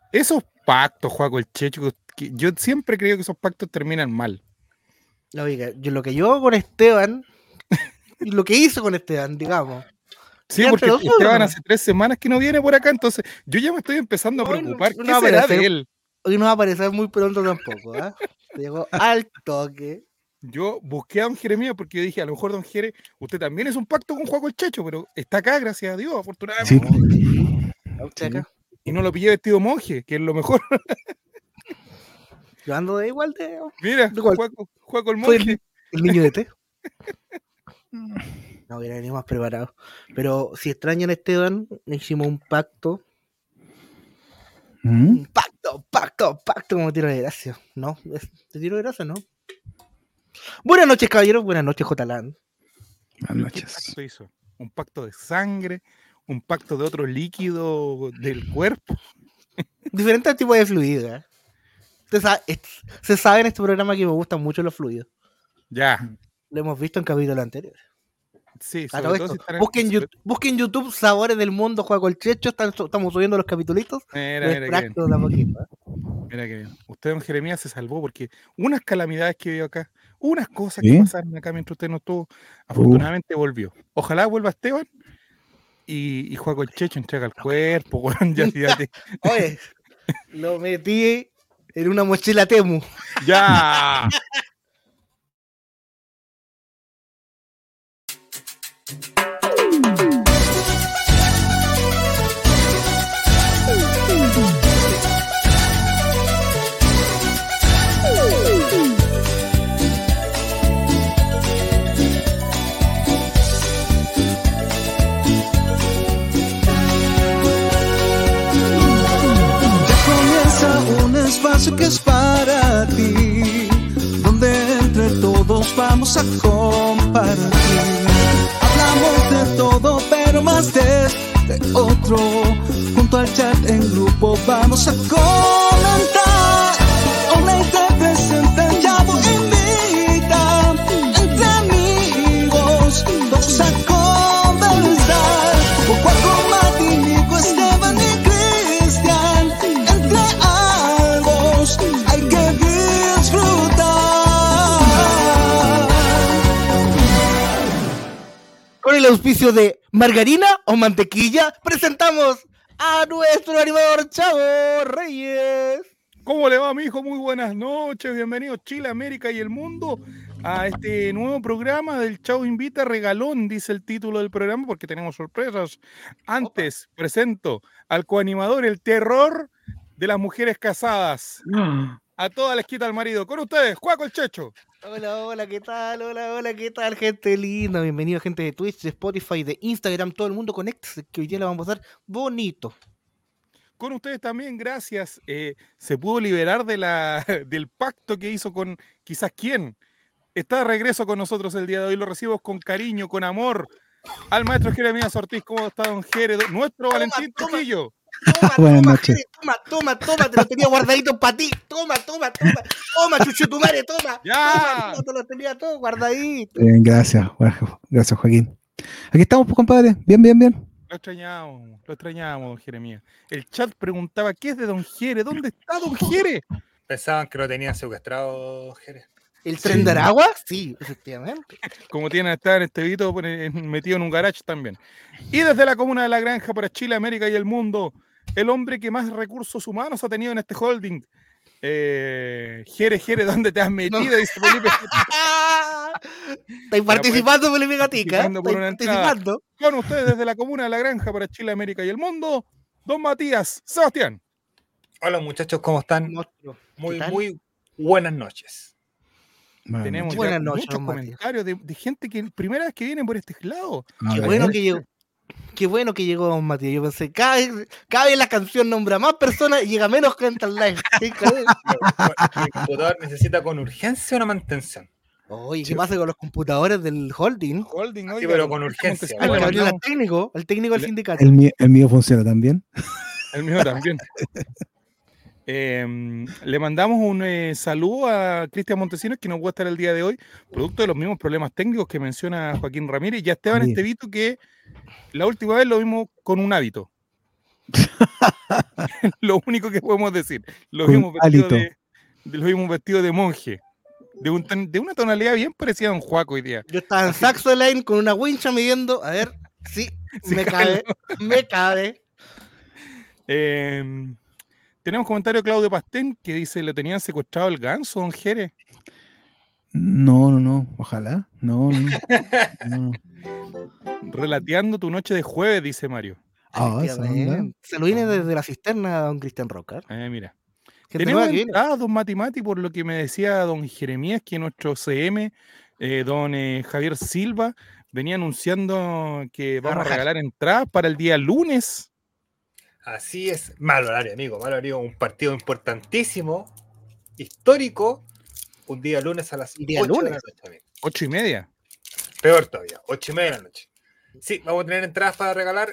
Esos pactos, Juaco el Checho, que yo siempre creo que esos pactos terminan mal. Oiga, lo que yo hago con Esteban, y lo que hizo con Esteban, digamos. Sí, ya porque entre nosotros, Esteban ¿no? hace 3 semanas que no viene por acá, entonces yo ya me estoy empezando a Hoy preocupar. no ¿Qué va a será aparecer, de él? hoy no va a aparecer muy pronto tampoco, ¿ah? Llegó al toque. Yo busqué a don Jeremías porque yo dije, a lo mejor don Jere, usted también es un pacto con Juaco el Checho, pero está acá, gracias a Dios, Sí. afortunadamente. ¿A usted Sí. acá? Y no lo pillé vestido monje, que es lo mejor. Yo ando de igual de. Mira, ¿De cuál? Juaco el Soy monje. el niño de té. No hubiera venido más preparado. Pero si extrañan a Esteban, hicimos un pacto. ¿Mm? Un pacto, como tiro de gracia. No, te tiro de gracia, ¿no? Buenas noches, caballeros. Buenas noches, Jotalán. Buenas ¿Qué noches. pacto hizo? ¿Un pacto de sangre? ¿Un pacto de otro líquido del cuerpo? Diferentes tipos de fluidos, ¿eh? Se sabe en este programa que me gustan mucho los fluidos. Ya. Lo hemos visto en capítulos anteriores. Sí, A sobre todo todo esto, si están busquen YouTube Sabores del Mundo, Juego el Checho. Estamos subiendo los capitulitos. Mira, Los mira qué bien. extractos de a poquito, ¿eh? Mira qué bien. Usted, don Jeremías, se salvó porque unas calamidades que vio acá, unas cosas ¿Sí? que pasaron acá mientras usted no estuvo, afortunadamente volvió. Ojalá vuelva Esteban y Juaco el Checho entrega el cuerpo, weón, ya fíjate. Oye, lo metí en una mochila Temu. ¡Ya! Un espacio que es para ti, donde entre todos vamos a compartir. Hablamos de todo, pero más de otro. Junto al chat en grupo vamos a comentar. Una presente ya invita entre amigos, todos a conversar. Poco a poco, Mati, Nico, Esteban y Cristian. Entre ambos hay que disfrutar. Con el auspicio de Margarina o Mantequilla, presentamos a nuestro animador Chavo Reyes. ¿Cómo le va, mi hijo? Muy buenas noches. Bienvenidos Chile, América y el mundo a este nuevo programa del Chavo Invita Regalón, dice el título del programa, porque tenemos sorpresas. Antes presento al coanimador, el terror de las mujeres casadas. A todas les quita el marido. Con ustedes, Juaco el Checho. Hola, ¿qué tal? Hola, ¿qué tal, gente linda? Bienvenido, gente de Twitch, de Spotify, de Instagram, todo el mundo conéctese, que hoy día la vamos a pasar bonito. Con ustedes también, gracias. Se pudo liberar del pacto que hizo con quizás quién. Está de regreso con nosotros el día de hoy. Lo recibimos con cariño, con amor. Al maestro Jeremías Ortiz, ¿cómo está don Jere? Nuestro Valentín Trujillo. Buenas noches. Toma, te lo tenía guardadito para ti. Toma, chuchetumare, toma. ¡Ya! Te lo tenía todo guardadito. Gracias, gracias, Joaquín. Aquí estamos, compadre. Bien. Lo extrañábamos, don Jeremías. El chat preguntaba, ¿qué es de don Jere? ¿Dónde está don Jere? Pensaban que lo tenían secuestrado, Jerez. ¿El tren de Aragua? Sí, efectivamente. Como tienen estar en este video metido en un garage también. Y desde la comuna de La Granja para Chile, América y el mundo, el hombre que más recursos humanos ha tenido en este holding. Jere, ¿dónde te has metido? No. Dice Felipe. Estáis participando, Felipe Gatica. Estáis participando. Con ustedes desde la comuna de La Granja para Chile, América y el mundo, don Matías Sebastián. Hola muchachos, ¿cómo están? Muy buenas noches. Tenemos muchos comentarios de gente que primera vez que viene por este lado. Qué bueno que llegó don Matías. Yo pensé, cada vez la canción nombra más personas y llega menos gente al live. El computador necesita con urgencia una mantención. Oye, ¿qué pasa con los computadores del holding? Sí, pero con urgencia. El técnico del sindicato. El mío funciona también. El mío también. Le mandamos un saludo a Cristian Montesinos, que nos va a estar el día de hoy, producto de los mismos problemas técnicos que menciona Joaquín Ramírez. Ya Esteban Estevito, que la última vez lo vimos con un hábito. Lo único que podemos decir. Lo Con vimos hálito. vestido de monje. De una tonalidad bien parecida a Don Juaco hoy día. Yo estaba en Saxo Lane con una wincha midiendo. A ver, sí, Sí, me cabe. Me cabe. Tenemos comentario de Claudio Pastén que dice: ¿le tenían secuestrado el ganso, don Jere? No. Ojalá. No. Relateando tu noche de jueves, dice Mario. Ah, esa onda. Efectivamente. Se lo viene desde la cisterna, don Cristian Roca. Mira. Gente Tenemos nueva que viene. entradas, don Mati, por lo que me decía don Jeremías, que nuestro CM, don Javier Silva, venía anunciando que vamos a regalar entradas para el día lunes. Así es. Mal horario, amigo. Mal horario. Un partido importantísimo, histórico. Un día lunes a las 8 de la noche, amigo. 8:30. Peor todavía, 8:30 de la noche. Sí, vamos a tener entradas para regalar.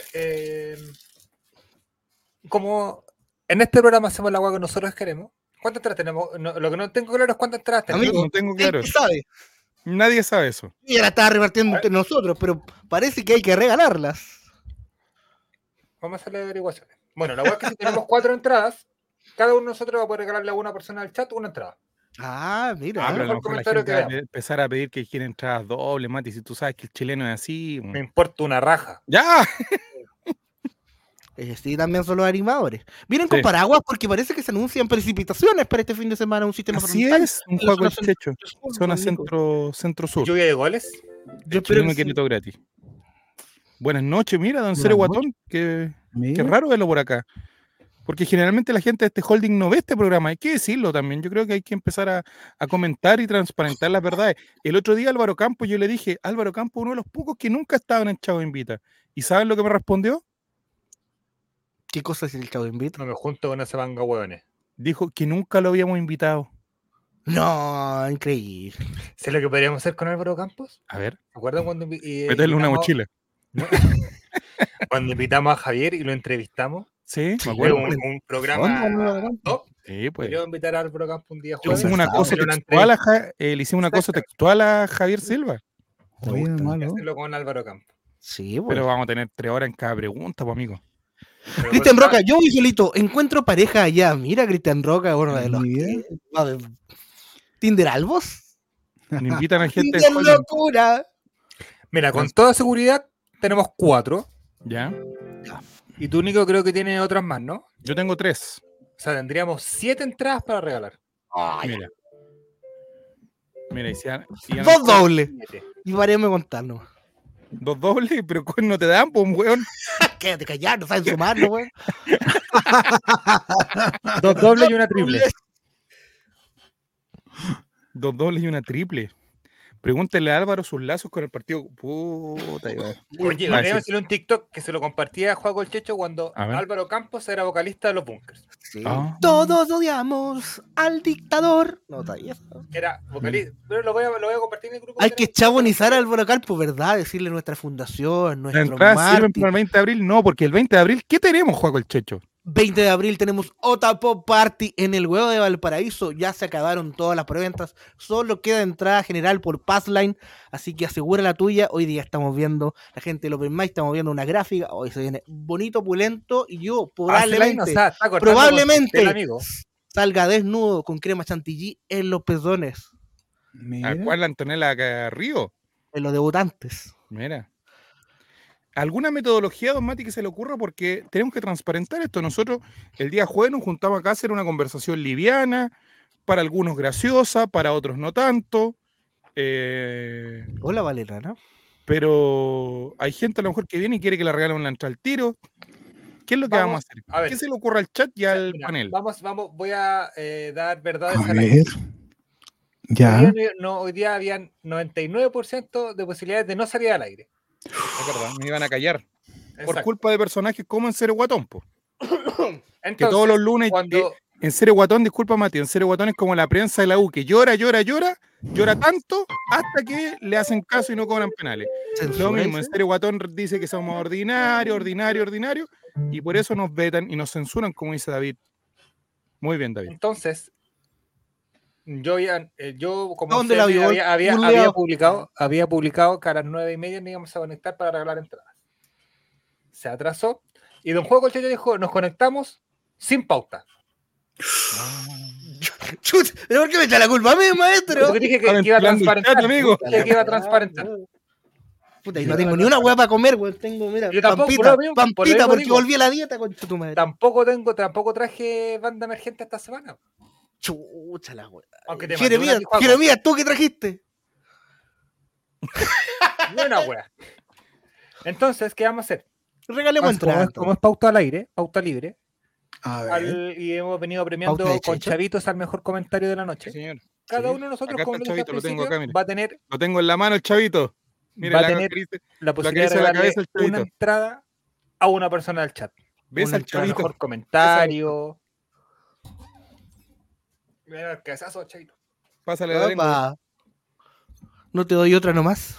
Como en este programa hacemos la agua que nosotros queremos. ¿Cuántas entradas tenemos? No, lo que no tengo claro es cuántas entradas tenemos. Amigo, No tengo claro. ¿quién sabe? Nadie sabe eso. Y la estaba repartiendo entre nosotros, pero parece que hay que regalarlas. Vamos a hacer las averiguaciones. Bueno, la agua es que si tenemos 4 entradas, cada uno de nosotros va a poder regalarle a una persona del chat una entrada. Ah, mira. Pero a lo mejor mejor la comentario gente que va a veamos. empezar a pedir que quieren entradas dobles, Mati, si tú sabes que el chileno es así. Me importa una raja. ¡Ya! Sí, también son los animadores. Vienen Sí. con paraguas porque parece que se anuncian precipitaciones para este fin de semana, un sistema Así frontal. es, un en la juego zona el Checho. centro-sur, Zona Nico. centro-sur. Lluvia de goles. Yo espero Chileno que sí. querido gratis. Buenas noches, mira, don Buenas Cere noches. Guatón, qué Mira. raro verlo por acá. Porque generalmente la gente de este holding no ve este programa, hay que decirlo también. Yo creo que hay que empezar a comentar y transparentar las verdades. El otro día Álvaro Campos, yo le dije, Álvaro Campos, uno de los pocos que nunca estaban en Chavo Invita. ¿Y saben lo que me respondió? ¿Qué cosa es el Chavo Invita? No me junto con ese manga hueones. Dijo que nunca lo habíamos invitado. No, increíble. ¿Sé lo que podríamos hacer con Álvaro Campos? A ver, ¿Se acuerdan cuando meterle una mochila. Cuando invitamos a Javier y lo entrevistamos? Sí, me Fue acuerdo. un programa top. Sí, pues. Podríamos invitar a Álvaro Campos un día Le jueves. hicimos una cosa Hacer una textual entrevista. le hicimos una cosa textual a Javier Silva. Me Oye, gusta. Hay que malo. hacerlo con Álvaro Campos. Sí, pues. Pero vamos a tener 3 horas en cada pregunta, pues, amigo. Pero Cristian bueno, Roca, yo voy solito, encuentro pareja allá. Mira, Cristian Roca, uno de los Mira. que... A ver, ¿Tinder Albos? Me invitan a gente ¡Tinder del holding. locura! mira, con toda seguridad tenemos 4. Ya. Y tú, Nico, creo que tienes otras más, ¿no? Yo tengo 3. O sea, tendríamos 7 entradas para regalar. Mira. Mira, y Dos dobles. 7. Y varios contarnos. 2 dobles, pero no te dan, pues, weón. Quédate callado, no saben sumar, ¿no, güey? 2 dobles y una triple. 2 dobles y una triple. Pregúntele a Álvaro sus lazos con el partido. Puta, Iván. Oye, Ah, podríamos sí. hacerle un TikTok que se lo compartía a Juaco el Checho cuando A ver. Álvaro Campos era vocalista de los Bunkers. Sí. Ah. Todos odiamos al dictador. No, está bien. Era vocalista. Pero lo voy a compartir en el grupo. Hay que chabonizar al Álvaro Campos, ¿verdad? Decirle nuestra fundación, ¿Las nuestro entradas sirven marketing. para el 20 de abril? No, porque el 20 de abril, ¿qué tenemos, Juaco el Checho? 20 de abril tenemos Otapop Party en el Huevo de Valparaíso. Ya se acabaron todas las preventas. Solo queda entrada general por Passline. Así que asegura la tuya. Hoy día estamos viendo, la gente del Open Mic, estamos viendo una gráfica. Hoy se viene bonito, opulento. Y yo probablemente salga desnudo con crema chantilly en los pezones. ¿A Mira. cuál la Antonella Carrillo? En los debutantes. Mira. ¿Alguna metodología, don Mati, que se le ocurra? Porque tenemos que transparentar esto. Nosotros el día jueves nos juntamos acá a hacer una conversación liviana, para algunos graciosa, para otros no tanto. Hola, Valera, ¿no? Pero hay gente a lo mejor que viene y quiere que le regalen una entrada al tiro. ¿Qué es lo que vamos a hacer? a ver. ¿Qué se le ocurre al chat y al panel? Vamos, voy a dar verdades A al aire. ver. Ya. Hoy día habían 99% de posibilidades de no salir al aire. Es verdad, me iban a callar. Por Exacto. culpa de personajes como en Cero Guatón, po. Entonces, Que todos los lunes cuando en Cero Guatón, disculpa Mati, en Cero Guatón es como la prensa de la U, que llora tanto hasta que le hacen caso y no cobran penales. Lo mismo, en Cero Guatón dice que somos ordinarios, y por eso nos vetan y nos censuran, como dice David. Muy bien, David. Entonces, yo como ¿Dónde la vio? había publicado que a las 9:30 nos íbamos a conectar para regalar entradas. Se atrasó y don Juego Checho dijo, nos conectamos sin pauta. Chuta, ¿pero por qué me echa la culpa a mí, maestro? Porque dije que Está iba a ventilando el transparentar, chat, amigo. dije que iba a transparentar. Puta, y no tengo ni una hueá para comer, weón. Tengo, mira, Yo tampoco, pampita, por lo mismo pampita, porque digo. volví a la dieta, concha tu madre. Tampoco traje banda emergente esta semana. Chucha la weá. Aunque te mandé una Jeremías, Tijuana. Jeremías, ¿tú qué trajiste? Buena wea. Entonces, ¿qué vamos a hacer? Regalemos entrada. Como es pauta al aire, pauta libre, A ver. y hemos venido premiando ¿Pauta de con Checho? chavitos al mejor comentario de la noche. Sí, señor. Cada Sí. uno de nosotros, Acá como está lo el dije al chavito, lo tengo principio, acá, mire. va a tener Lo tengo en la mano el chavito. Mire, Va a la tener acaricia- la posibilidad de acaricia la regalarle cabeza el una chavito. entrada a una persona del chat. ¿Ves Una al El chavito? mejor comentario. Mira el cabezazo, chavito. Pásale la lengua. Opa. No te doy otra nomás.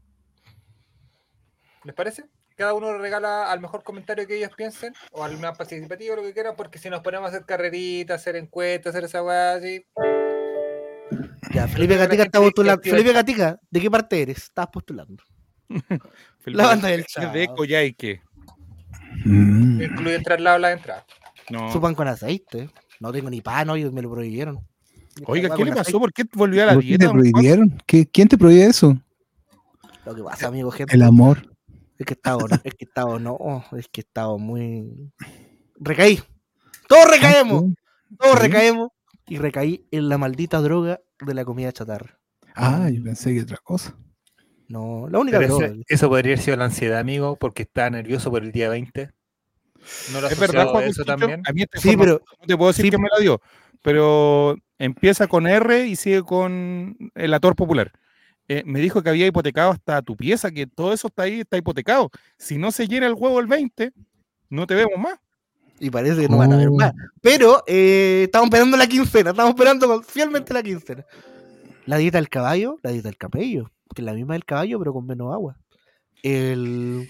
¿Les parece? Cada uno regala al mejor comentario que ellos piensen, o al más participativo, lo que quieran, porque si nos ponemos a hacer carreritas, hacer encuestas, hacer esa weá así. Ya, Felipe creo que la Gatica gente está postulando. activa el Felipe chat. Gatica, ¿de qué parte eres? Estás postulando. Felipe La banda del García Chavo. de Coyhaique. Mm. Incluye entrar al lado de la entrada. No. Su pan con aceite. No tengo ni pan hoy, me lo prohibieron. Oiga, Esta ¿qué weá le con pasó? ¿Por qué volvió a la ¿Por qué dieta? te don Juan? prohibieron? ¿Quién te prohíbe eso? aceite. Lo que pasa, amigo, gente. El amor. Es que estaba muy. Recaí. Todos recaemos. Todos ¿Sí? recaemos. Y recaí en la maldita droga de la comida chatarra. Ah, yo pensé que otra cosa. No, la única Pero droga. eso podría haber sido la ansiedad, amigo, porque estaba nervioso por el día 20. No lo Es asoció verdad, a Juan eso Cuchillo? también. A mí esta Sí, información pero no te puedo decir sí. que me la dio, pero empieza con R y sigue con el actor popular. Me dijo que había hipotecado hasta tu pieza, que todo eso está ahí, está hipotecado. Si no se llena el huevo el 20, no te vemos más. Y parece que no van a ver Oh. más. Pero estamos esperando la quincena. Estamos esperando fielmente la quincena. La dieta del caballo, la dieta del camello. Que es la misma del caballo, pero con menos agua. He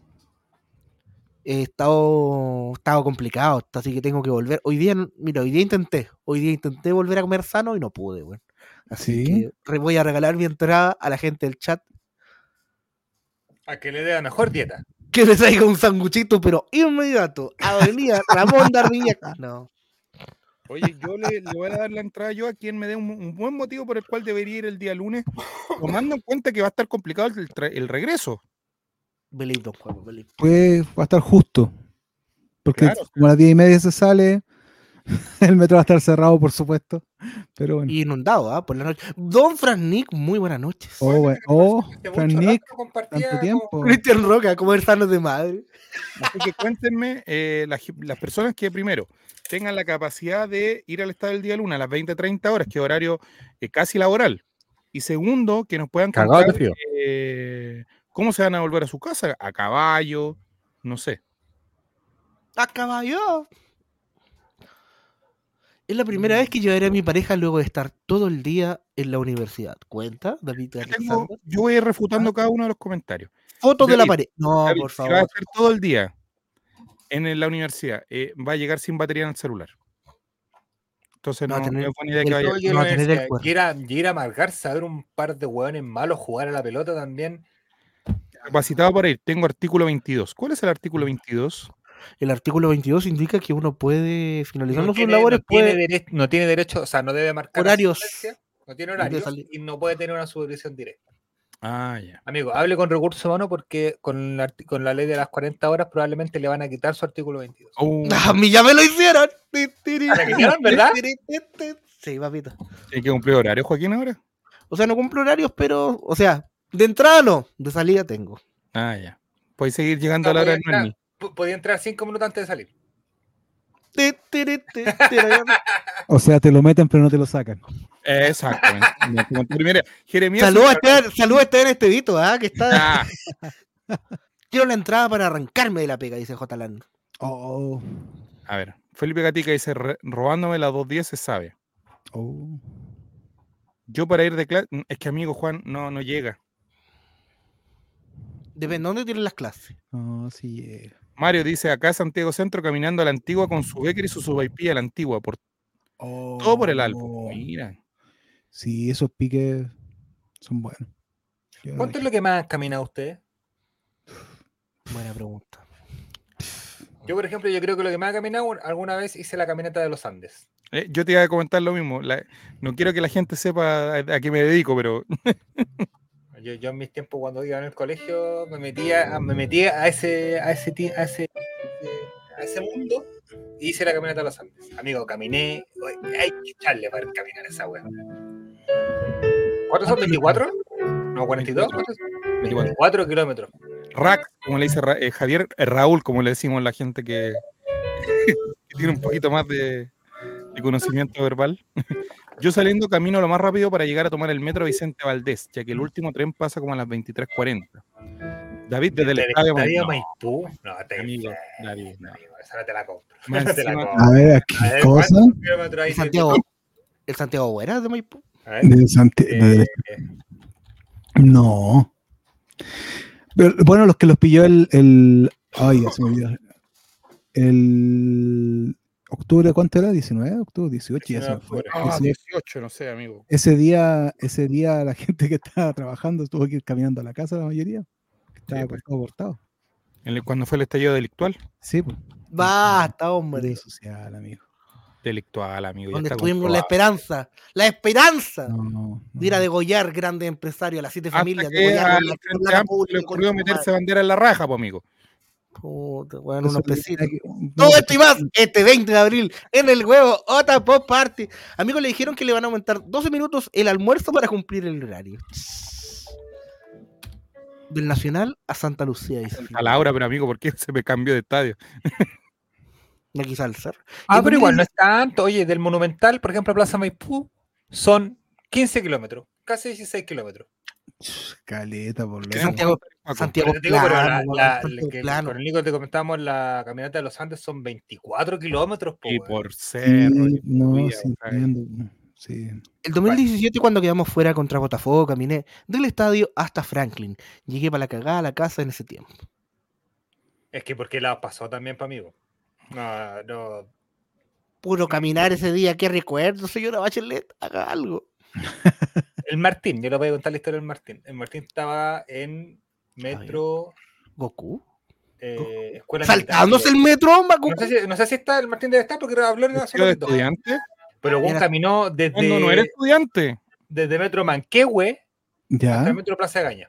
estado complicado, así que tengo que volver. Hoy día intenté volver a comer sano y no pude, weón. Así ¿Sí? que voy a regalar mi entrada a la gente del chat A que le dé la mejor dieta. que le traiga un sanguchito, pero inmediato. Avenida Ramón Darriñaca. No. Oye, yo le voy a dar la entrada yo a quien me dé un buen motivo por el cual debería ir el día lunes, tomando en cuenta que va a estar complicado el regreso. Believe, don Juan, believe. Pues va a estar justo. Porque Claro. como a las 10:30 se sale, el metro va a estar cerrado, por supuesto. Pero bueno. Y inundado, por la noche. Don Frank, muy buenas noches. Oh, bueno. Oh, Hace Fran mucho Nick, rato compartía tanto tiempo. Cristian Roca, comer sanos de madre. Así que cuéntenme las personas que primero tengan la capacidad de ir al estadio el día lunes a las 20:30 horas, que es horario casi laboral. Y segundo, que nos puedan Cagados de contar frío. cómo se van a volver a su casa, a caballo, no sé. A caballo. Es la primera vez que llevaré a mi pareja luego de estar todo el día en la universidad. ¿Cuenta, David Alexander? Yo voy a ir refutando cada uno de los comentarios. Fotos de la David, pared. No, David, por si va a favor. estar todo el día en la universidad, va a llegar sin batería en el celular. Entonces No va a no tener es buena idea que el- vaya. Yo no va a tener el cuerpo. y ir a amargarse a ver un par de hueones malos jugar a la pelota también. Capacitado para ir, tengo artículo 22. ¿Cuál es el artículo 22? El artículo 22 indica que uno puede, finalizando sus tiene, labores, no tiene derecho, o sea, no debe marcar Horarios. asistencia, no tiene No debe horarios salir. y no puede tener una supervisión directa. Ah, ya. Amigo, hable con recursos humanos porque con la ley de las 40 horas probablemente le van a quitar su artículo 22. Oh, A mí ya me lo hicieron. ¿La quitaron, verdad? Sí, papito. ¿hay que cumplir horario, Joaquín, ahora? O sea, no cumplo horarios, pero, o sea, de entrada no, de salida tengo. Ah, ya. Puedes seguir llegando a la hora del Noemi. Podía entrar 5 minutos antes de salir. O sea, te lo meten pero no te lo sacan. Exactamente. Mira, Jeremías. Saludos a Esteban Estevito, que está. Ah, Quiero la entrada para arrancarme de la pega, dice J. Land. Oh, a ver, Felipe Gatica dice: robándome la 210 se sabe. oh. Yo para ir de clase, es que amigo Juan no llega. Depende, ¿dónde tienen las clases? No, sí. Mario dice: acá Santiago Centro caminando a la antigua con su Becker y su Subaipí a la antigua, todo por el álbum. Mira. Sí, esos piques son buenos. Yo ¿Cuánto es no- lo que más han caminado ustedes? Buena pregunta. Yo, por ejemplo, yo creo que lo que me ha caminado, alguna vez hice la caminata de los Andes. Yo te iba a comentar lo mismo. No quiero que la gente sepa a qué me dedico, pero Yo en mis tiempos cuando iba en el colegio me metía a ese mundo y hice la caminata de los Andes. Amigo, caminé, hay que echarle para caminar esa wea. ¿Cuántos son? ¿24? No, 42. 24 kilómetros. Rack, como le dice Javier, Raúl, como le decimos a la gente que tiene un poquito más de conocimiento verbal. Yo saliendo camino lo más rápido para llegar a tomar el metro Vicente Valdés, ya que el último tren pasa como a las 23:40. David, desde el estadio Maipú. No, amigo, David, no. Amigo, esa no te la compro. Más No te la encima- compro. A ver, ¿qué A ver, cosa? ¿cuántos kilómetros hay? El Santiago Buera de Maipú. A ver, De No. Pero, bueno, los que los pilló ay, ya se me olvidó. El octubre, ¿cuánto era? ¿19? Octubre, 18, ya se me fue. 18, no sé, amigo. Ese día la gente que estaba trabajando tuvo que ir caminando a la casa, la mayoría. Estaba Sí, pues. cortado. Cuando fue el estallido delictual. Sí, pues. Basta, hombre. Vida social, amigo. Delictual, amigo. ya Donde está estuvimos la comprobado. esperanza. ¡La esperanza! No. De ir a degollar grandes empresarios, a las 7 Hasta familias. que degollarlos al con la Frente plata Amplio pública, le ocurrió con su meterse madre. bandera en la raja, pues, amigo. Puta, weón, Eso unos le pesitos. tenía que- Todo esto y más, este 20 de abril, en el huevo, Ota Pop Party. Amigos, le dijeron que le van a aumentar 12 minutos el almuerzo para cumplir el horario. Del Nacional a Santa Lucía, dice. A Laura, pero amigo, ¿por qué se me cambió de estadio? No quise alzar. pero igual no es tanto. Oye, del Monumental, por ejemplo, a Plaza Maipú, son 15 kilómetros, casi 16 kilómetros. Caleta, por Que loco. Santiago, Paco. Santiago Pero te digo, pero Plano, weón, Santiago que Plano. con el Nico te comentábamos, la caminata de los Andes son 24 kilómetros. Y weón. por cerro. Sí, y no, subida, sí, ¿sabes? entiendo. Sí. El 2017, cuando quedamos fuera contra Botafogo, caminé del estadio hasta Franklin. Llegué para la cagada a la casa en ese tiempo. Es que porque la pasó también para amigo. No. Puro caminar ese día, qué recuerdo, señora Bachelet, haga algo. El Martín, yo le voy a contar la historia del Martín. El Martín estaba en metro, Goku. escuela Saltándose el militar. metro, Goku. No sé si está el Martín debe estar porque habló en ¿Vestido de estudiante? Pero Juan Era- caminó Cuando no era estudiante. desde metro Manquehue hasta Ya, el metro Plaza de Gaña.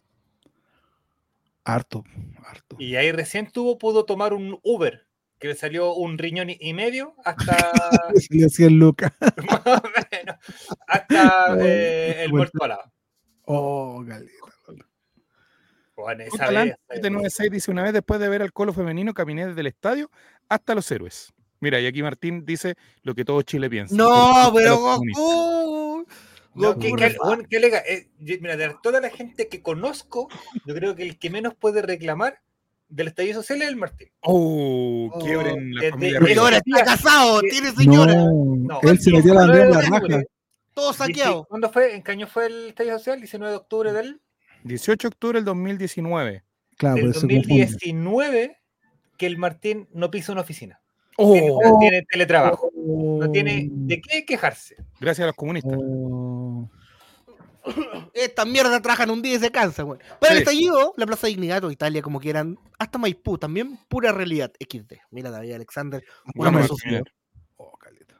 harto. Y ahí recién pudo tomar un Uber, que le salió un riñón y medio hasta Le hacía el Lucas. más o menos, hasta el Bueno. muerto alado. Oh, caleta. Bueno, esa Catalán vez, 796 dice: una vez después de ver al Colo femenino, caminé desde el estadio hasta los héroes. Mira, y aquí Martín dice lo que todo Chile piensa. No, Porque pero los comunistas. Goku. no, Goku, bueno, qué legal. Mira, de toda la gente que conozco, yo creo que el que menos puede reclamar del estallido social es el Martín. Oh, Oh, quiebren la desde- familia desde- Y ahora Reyes. está casado, que- tiene señora, No, él se metió la bandera en la raja. todo saqueado. ¿Cuándo fue? ¿En qué año fue el estallido social? 19 de octubre del 18 de octubre del 2019. Claro, por del eso se confunde. 2019 que el Martín no pisa una oficina. Oh, Tiene teletrabajo. No tiene de qué quejarse. gracias a los comunistas. Oh. Esta mierda trabajan un día y se cansan, güey. Para el Sí. estallido, la Plaza Dignidad o Italia, como quieran, hasta Maipú, también pura realidad XD. Mira, David Alexander, un Vamos hombre a sufrido. caminar. Oh, caleta.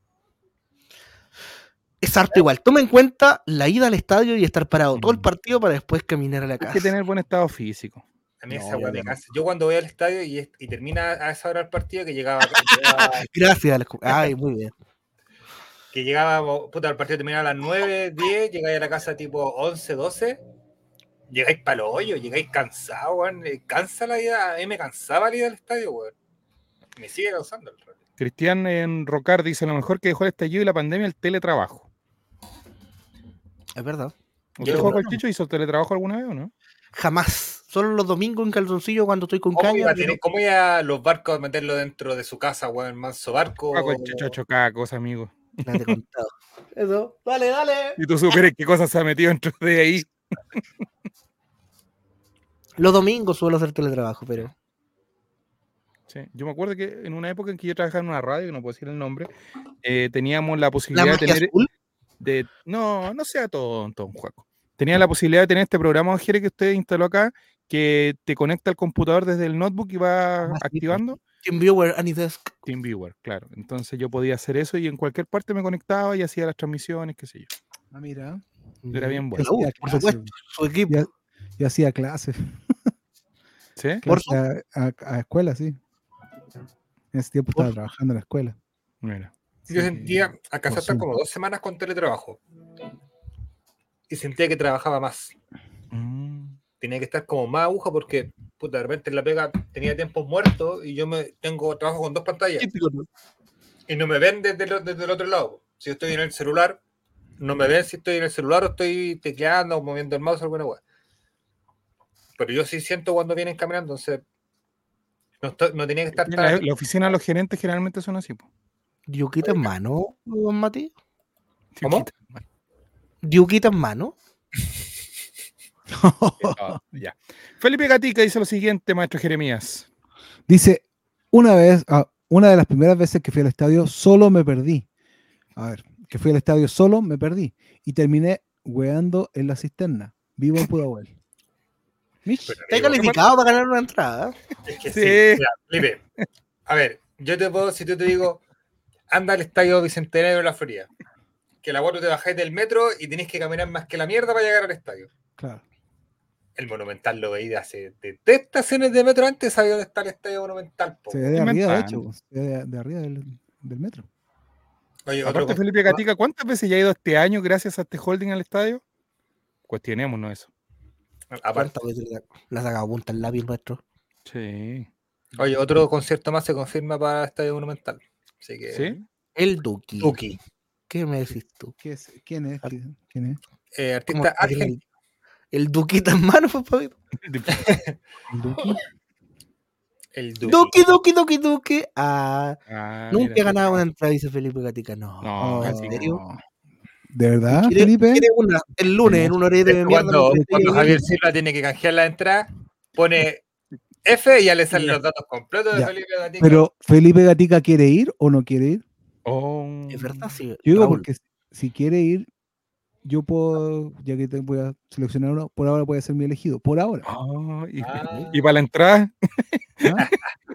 Es harto igual. Toma en cuenta la ida al estadio y estar parado todo el Mm. partido para después caminar a la Hay casa. que tener buen estado físico. A mí No, esa weá me ya no. cansa. Yo cuando voy al estadio y termina a esa hora el partido que llegaba, Gracias, Alex. Ay, muy bien. puta, el partido terminaba a las 9, 10, llegáis a la casa tipo 11, 12, llegáis para el hoyo, llegáis cansados, weón. Cansa la ida, a mí me cansaba la ida al estadio, weón. Me sigue cansando el rollo. Cristian en Rocar dice: lo mejor que dejó el estallido y la pandemia, el teletrabajo. Es verdad. ¿Usted, Yo- Juan Colchicho, hizo teletrabajo alguna vez o no? Jamás. Solo los domingos en calzoncillo cuando estoy con ¿Cómo caña. iba, a pero- tener- cómo iba a los barcos a meterlo dentro de su casa, weón? Manso barco. Juan Colchicho ha hecho cada cosa, amigo. No te he contado. Eso. Dale, dale. Y tú supieras qué cosas se ha metido dentro de ahí. Los domingos suelo hacer teletrabajo, pero. Sí. Yo me acuerdo que en una época en que yo trabajaba en una radio, que no puedo decir el nombre, teníamos la La posibilidad de magia tener... azul. No sea tonto, Juaco. Tenía la posibilidad de tener este programa, Ojere, que usted instaló acá, que te conecta al computador desde el notebook y va Ah, sí, activando. TeamViewer, AnyDesk. TeamViewer, claro. Entonces yo podía hacer eso y en cualquier parte me conectaba y hacía las transmisiones, qué sé yo. Ah, mira. Era bien bueno. La U, por supuesto, su equipo. Yo hacía clases. ¿Sí? Clases a escuela, sí. En ese tiempo estaba trabajando en la escuela. Mira. Yo sentía, acá por hasta Zoom. como 2 semanas con teletrabajo. Y sentía que trabajaba más. Tenía que estar como más aguja porque, puta, de repente en la pega tenía tiempos muertos y yo trabajo con 2 pantallas. Y no me ven desde el otro lado. Si yo estoy en el celular, no me ven si estoy en el celular o estoy tecleando o moviendo el mouse o alguna cosa. Pero yo sí siento cuando vienen caminando, entonces no tenía que estar tan... La oficina de los gerentes generalmente son así. Po. ¿Diuquita en mano, don Mati? ¿Cómo? ¿Diuquita en mano? Ya. Felipe Gatica dice lo siguiente, maestro Jeremías. Dice, una de las primeras veces que fui al estadio, solo me perdí. A ver, que fui al estadio solo, me perdí. Y terminé weando en la cisterna. Vivo en Pudahuel. ¿Estás calificado para ganar una entrada? Es que Sí. sí. Mira, Felipe, a ver, yo te puedo, si yo te digo, anda al estadio Bicentenario de la Florida, que la vos te bajáis del metro y tenés que caminar más que la mierda para llegar al estadio. Claro. El Monumental lo veí de hace de 3 estaciones de metro antes, sabía dónde está el estadio Monumental. Po. Se ve de arriba, de Inventando. hecho. Se ve de arriba del metro. Oye, Aparte, Felipe Gatica, ¿cuántas veces ya ha ido este año gracias a este holding al estadio? Cuestionémonos eso. aparte, ¿Cuántas veces le ha sacado punta al lápiz nuestro? Sí. oye, otro concierto más se confirma para el estadio Monumental. Así que, ¿Sí? El Duki. Duki, ¿Qué me decís tú? ¿Quién es? ¿Quién es? artista argentino. El Duquita en mano, fue Pabito. ¿El Duki? El Duki. Duki. Ah, nunca he mira, ganado una entrada, dice Felipe Gatica. No. No, ¿en Gatica. serio? ¿De verdad, ¿Quiere Felipe? una el lunes en un horario de mierda? Cuando Javier Silva tiene que canjear la entrada, pone F y ya le salen los datos completos de Ya. Felipe Gatica. Pero, ¿Felipe Gatica quiere ir o no quiere ir? Oh. Es verdad, sí. Yo digo Raúl. porque si quiere ir, yo puedo, ya que voy a seleccionar uno, por ahora puede ser mi elegido. Por ahora. Ah, Ah. y para la entrada, ¿Ah?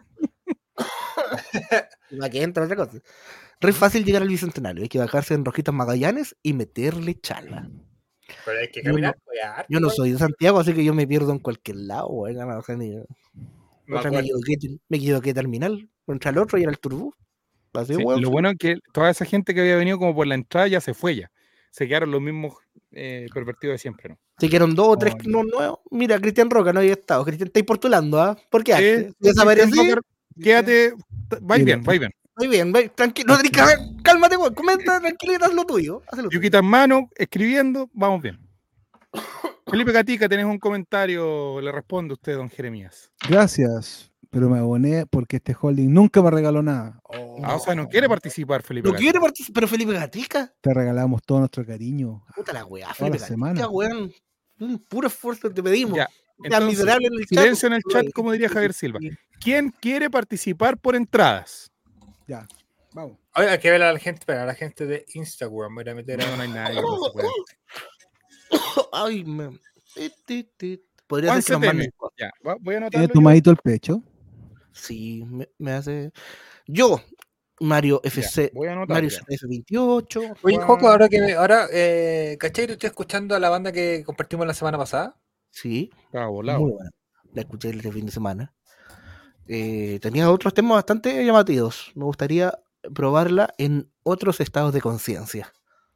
La que entra otra cosa. Re fácil llegar al Bicentenario. Hay que bajarse en Rojitas Magallanes y meterle chala. Pero hay que Yo caminar. no- pues, harto, Yo no pues. soy de Santiago, así que yo me pierdo en cualquier lado. Oiga, no, o sea, Me otra me acuerdo. equivoqué terminal contra el otro y era el turbú. Así, sí, weón, lo sí. bueno es que toda esa gente que había venido como por la entrada ya se fue ya. Se quedaron los mismos pervertidos de siempre, ¿no? Si quieren 2 o 3 Oh, no nuevos. Mira, Cristian Roca no había estado. Cristian, estáis postulando, ¿ah? ¿Por qué haces? Sí, Desaparecí. Cristian Rocker, quédate, vais Mira. bien, vais bien. Muy bien, tranquilo. No tenés que ver. Cálmate, weón. Comenta, tranquilidad, haz lo tuyo. Haz lo tuyo. Yuquita en mano, escribiendo, vamos bien. Felipe Gatica, tenés un comentario, le responde usted, don Jeremías. Gracias, pero me aboné porque este holding nunca me regaló nada. Ah, o sea, no quiere participar, Felipe No Gatica. quiere participar, pero Felipe Gatica. Te regalamos todo nuestro cariño. Puta la weá, Toda Felipe la semana. Gatica, weón. Un puro esfuerzo te pedimos. Ya, Seas entonces, miserable en el chat. silencio en el chat, como diría Javier Silva. ¿Quién quiere participar por entradas? Ya, vamos. Oye, hay que ver a la gente, pero a la gente de Instagram. Voy a meter No, no hay nadie. No se puede. Ay, me... Podría ser que nos Juan manden CTM. cosas. Ya, voy a anotarlo ¿Tiene yo. tomadito el pecho? Sí, me hace. Yo, Mario Ya, FC, voy a anotar. Mario ya. ZF28. Oye, Juan- Joco, ¿cachai? ¿Tú estás escuchando a la banda que compartimos la semana pasada? Sí, Estaba volado. muy buena. La escuché este fin de semana. Tenía otros temas bastante llamativos. Me gustaría probarla en otros estados de conciencia.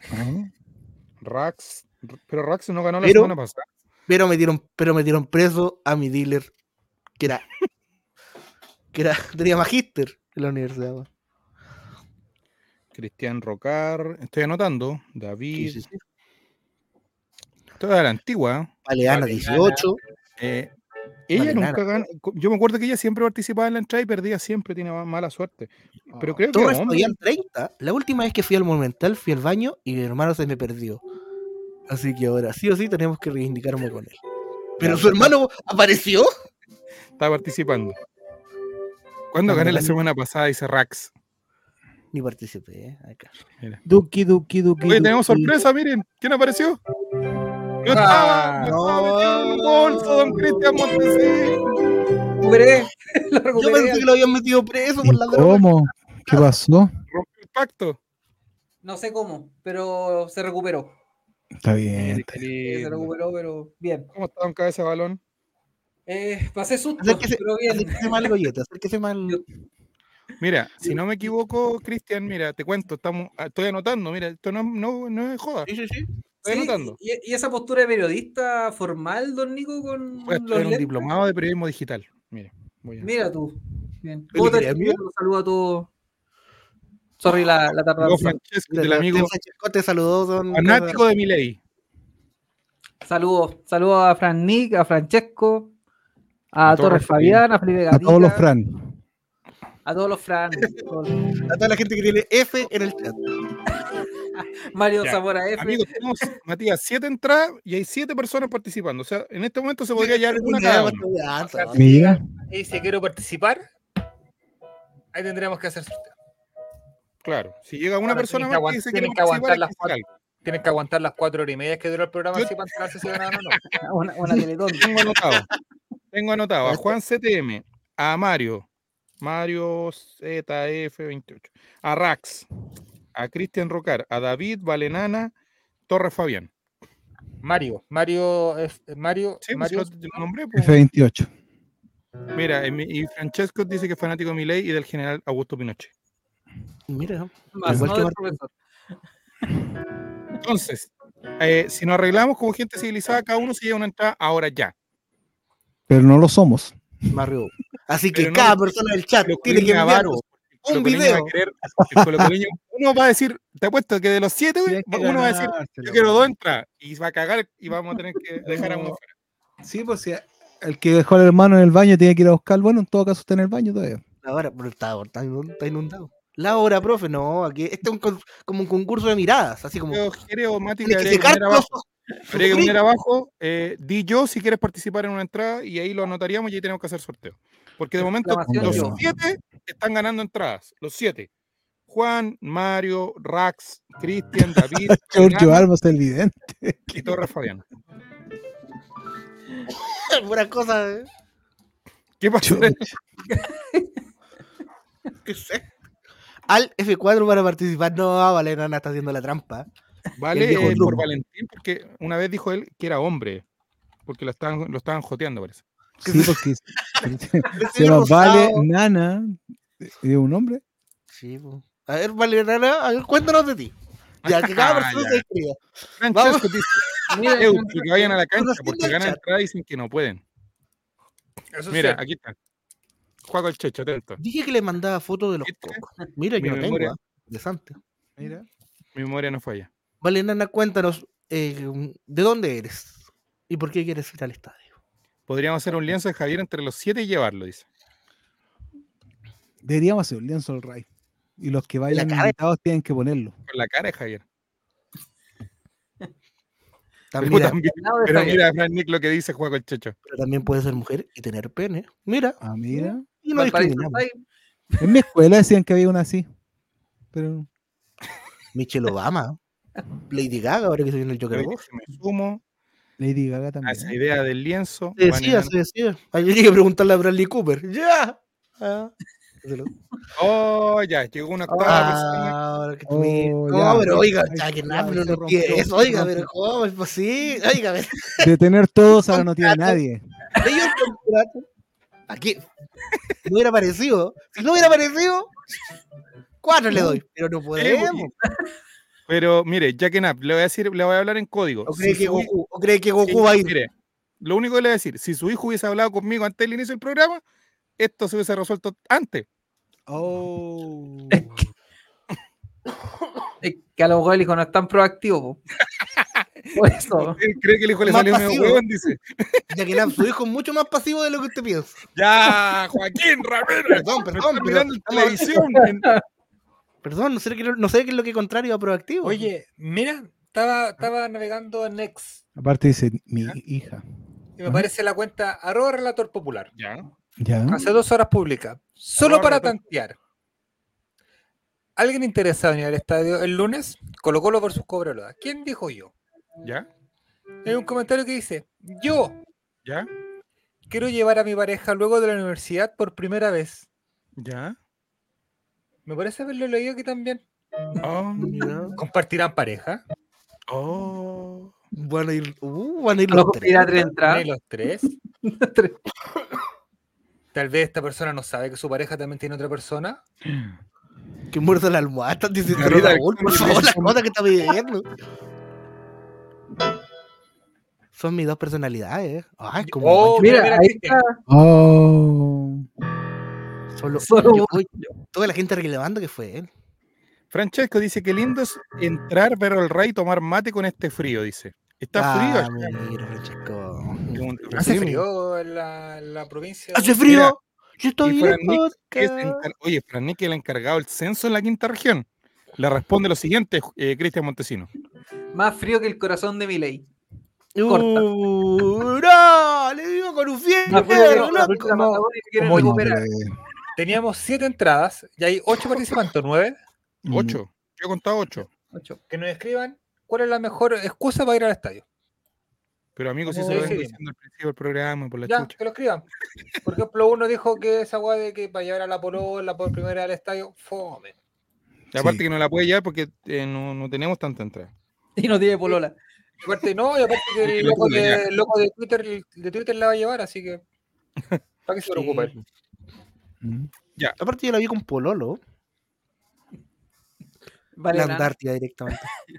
Rax, pero Rax no ganó la Pero- semana pasada. Pero metieron preso a mi dealer, que era tenía magíster en la universidad. weón. Cristian Rocar, estoy anotando. David, Sí, sí, sí. toda de la antigua. Baleana Baleana. 18. Ella Vale, nunca gana. Yo me acuerdo que ella siempre participaba en la entrada y perdía siempre, tiene mala suerte. Pero creo que Torres hombre, habían 30. La última vez que fui al Monumental fui al baño y mi hermano se me perdió. Así que ahora sí o sí tenemos que reivindicarme con él. Pero su hermano apareció. está participando. ¿Cuándo Cuando gané la gane- semana pasada? Dice Rax. Ni participé, acá. Duki, Duki, Duki. Oye, tenemos Duki. sorpresa, miren. ¿Quién apareció? No estaba Ah, metido en un bolso, don Cristian Montesino. recuperé. Lo Yo recuperé. pensé que lo habían metido preso por ¿Y la droga. cómo? ¿Qué pasó? Rompió el pacto. No sé cómo, pero se recuperó. Está bien. Qué Se lindo. recuperó, pero bien. ¿Cómo está en cabeza de balón? Pasé susto, Acérquese, pero bien. acérquese mal, Goyeta, acérquese mal. Yo- Mira, si no me equivoco, Cristian, mira, te cuento, estoy anotando, mira, esto no es joda, Sí, sí, sí. estoy Sí, anotando. y esa postura de periodista formal, don Nico, con Voy a los estudiar un lentes. diplomado de periodismo digital. Mira, Mira tú. Bien. ¿El ¿Cómo te gremio? Un saludo a todos. Sorry la Llegó tardanza. Francesco, Mira, del amigo Francesco te saludó, don fanático de Milei. Saludos a Fran Nick, a Francesco, a A Torres Torres Fabián. Fabián, a Felipe A todos los Gatica, Fran. a todos los Fran. A toda la gente que tiene F en el chat. Mario Ya. Zamora F. Amigos, tenemos, Matías, 7 entradas y hay 7 personas participando. O sea, en este momento se podría llevar una cada uno. O sea, si Mira. llega y dice quiero participar, ahí tendríamos que hacer sorteo. Claro, si llega una Ahora, persona tienen que más que dice que tienen quiere que participar, aguantar hay las que hacer cuatro. algo. Tienen que aguantar las 4 horas y media que duró el programa Yo- así para enterarse si ganaron o no. Una Teletón. Tengo anotado a Juan CTM, a Mario ZF28, a Rax, a Cristian Rocar, a David Valenana, Torres Fabián. Mario, Sí, Mario, te lo nombré, pues. F28. Mira, y Francesco dice que es fanático de Milei y del general Augusto Pinochet. Mira, Más, igual no que del Martín. profesor. Entonces, si nos arreglamos como gente civilizada, cada uno se lleva una entrada ahora ya. Pero no lo somos. Mario. Así que Pero no cada lo- persona del chat Los tiene que colocoleños enviarnos avaros, el un colocoleño va a video. querer- el colocoleño- uno va a decir, te apuesto que de los 7, uno va a decir, yo quiero 2 entradas, y va a cagar y vamos a tener que dejar a uno fuera. Sí, pues si el que dejó al hermano en el baño tiene que ir a buscar. Bueno, en todo caso está en el baño todavía. Ahora, pero está inundado. La hora, profe, no, aquí este es como un concurso de miradas, así como Yo, Jereo, Mati, tiene que habría que secar poner los abajo, ojos. habría que poner abajo, di yo si quieres participar en una entrada y ahí lo anotaríamos y ahí tenemos que hacer sorteo. Porque de momento Exclamación los yo. 7 están ganando entradas, los 7. Juan, Mario, Rax, Cristian, David, Giorgio Fernanda Almas, el vidente. y Torres Fabián. Pura cosa. ¿Eh? ¿Qué pasó? ¿Qué sé? Al F4 para participar. No, Valenana está haciendo la trampa. Vale, El viejo por truco. Valentín, porque una vez dijo él que era hombre, porque lo estaban joteando, parece. Sí, porque se señor llama Vale Rosado. Nana. ¿Es un hombre? Sí, po. A ver, Valenana, a ver, cuéntanos de ti. Ya, que cada persona Ya. se escriba. Francesco dice Mira, que vayan a la cancha Conociendo porque el ganan chat. entrada y dicen que no pueden. Eso Mira, sí. aquí está. Juego el Checho, atento. Dije que le mandaba fotos de los ¿Viste? cocos. Mira, Mi yo no memoria. tengo, interesante. Mira. Mi memoria no falla. Valenana, cuéntanos, ¿de dónde eres? ¿Y por qué quieres ir al estadio? Podríamos hacer un lienzo de Javier entre los 7 y llevarlo, dice. Deberíamos hacer un lienzo al Ray. Y los que vayan cara. invitados tienen que ponerlo. Con la cara de Javier. También, Pero también, al lado de pero Javier. mira, Fran Nick, lo que dice Juego el Checho. pero también puede ser mujer y tener pene. Mira, Ah, mira. y no Valparaíso discriminamos. Style. En mi escuela decían que había una así. Pero Michelle Obama, Lady Gaga, ahora que se viene el Joker 2. Me sumo Lady Gaga a también. esa idea del lienzo. Se Van decía, en- se decía. Ayer llegué a preguntarle a Bradley Cooper. ¡Ya! Ah, Oh, ya, llegó una octava persona. ahora que Oh, no, ya. pero oiga, Ahí ya se- que ya, nada, se no rompió, tiene eso. se Oiga, rompió. pero ¿cómo es posible? Oiga, a ver. De tener todos ahora no tiene nadie. Leyó el contrato. Aquí. No hubiera aparecido. Si no hubiera aparecido, 4 le doy. Pero no podemos. Pero mire, Jack Knapp, le voy a hablar en código. ¿O cree Si que su- Goku, o cree que Goku Sí, va a ir? mire, lo único que le voy a decir, si su hijo hubiese hablado conmigo antes del inicio del programa, esto se hubiese resuelto antes. Oh. Es que a lo mejor el hijo no es tan proactivo. Po. Por eso. Él cree que el hijo le Más salió medio pasivo. huevón, dice. Ya que su hijo es mucho más pasivo de lo que usted piensa. Ya, Joaquín Ramírez. Perdón, Me perdón, están pero mirando en estamos- televisión. Perdón, no sé qué es lo que contrario a proactivo. Oye, mira, estaba navegando en X Aparte dice mi hija. y me aparece la cuenta @relator popular. Ya. Ya. Hace 2 horas publica. Solo Arroba para relator. tantear. ¿Alguien interesado en ir al estadio el lunes? Colo-Colo versus Cobreloa. ¿Quién dijo yo? Ya. Hay un comentario que dice, yo, Ya. quiero llevar a mi pareja luego de la universidad por primera vez. ¿Ya? Me parece haberlo leído aquí también. Oh, Mira. ¿Compartirán pareja? oh. Van a ir, van a ir A lo los mejor tres. irá a tres ¿Van a entradas. ir los tres? Tres. Tal vez esta persona no sabe que su pareja también tiene otra persona. Que muerda la almohada. Están diciendo Gabriela, Raúl, por favor, la cosa que está viviendo. Son mis dos personalidades. Ay, como Oh, Mira, mira, ahí Cristian. está. Oh. solo, Solo yo- oye, toda la gente reclamando que fue él. Francesco dice que lindo es entrar, ver al rey tomar mate con este frío, dice. ¿Está frío? Ah, mira, Francesco. Pregunta. Hace Sí, frío en la provincia. ¿Hace frío? Yo Y estoy en Fran el Nick, podcast. Oye, Fran Nick, el encargado del censo en la quinta región, le responde lo siguiente, Cristian Montesino. Más frío que el corazón de Milei. Corta. No, le digo con un Más fierro, frío que la loco. película Patagonia que quieren como- recuperar. Teníamos 7 entradas y hay 8 participantes, 9. 8. Yo he contado 8. 8. Que nos escriban cuál es la mejor excusa para ir al estadio. Pero amigos, si ¿Cómo se lo vengo decidimos? diciendo al principio del programa, por la Ya, chucha. que lo escriban. Por ejemplo, uno dijo que esa weá de que para llevar a la polola por primera vez al estadio, fome. Y aparte Sí. que no la puede llevar porque no tenemos tanta entrada. Y no tiene polola. Y aparte, no, y aparte que el loco de Twitter la va a llevar, así que. ¿Para qué se preocupa él? Mm. Aparte yo la vi con Pololo. Vale, La nada. Antártida directamente.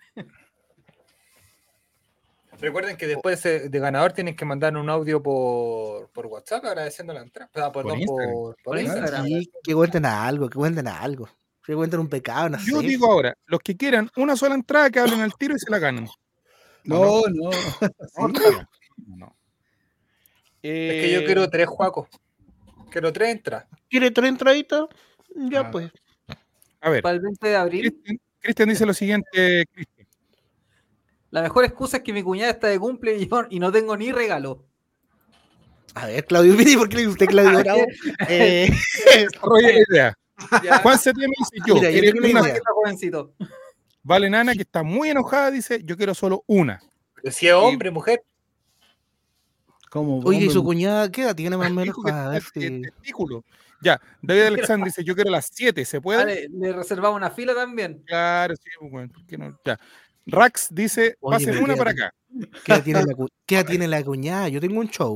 Recuerden que después de ganador tienen que mandar un audio por WhatsApp agradeciendo la entrada. O sea, perdón, Instagram. por Por Instagram. Sí, que cuenten algo, que cuenten algo. Que cuenten un pecado, no Yo sé. digo ahora, los que quieran una sola entrada que hablen al tiro y se la ganan. No, no. No. Es que yo quiero 3 juacos. Quiero 3 entradas. ¿Quiere 3 entraditas? Ya Ah. pues. A ver, Para el 20 de abril, Cristian dice lo siguiente, Cristian. la mejor excusa es que mi cuñada está de cumple y no tengo ni regalo. A ver, Claudio Piri, ¿por qué le dice usted Claudio Bravo? Desarrolla la idea. Ya. Juan Septiembre dice yo. Mira, yo ¿quieres tengo una una? idea. Está jovencito. Vale Nana, que está muy enojada, dice yo quiero solo una. Pero si es hombre, mujer. ¿Cómo? Oye, ¿y hombre, su cuñada qué edad tiene más o menos? Dijo que A ver tiene si... testículo. Ya, David Alexander dice yo quiero las 7, ¿se puede? Vale, le reservamos una fila también. Claro, sí, bueno, ¿por qué no? Ya. Rax dice, Oye, pasen pero una para quédate. acá. ¿Qué edad tiene qué edad tiene la cuñada? Yo tengo un show.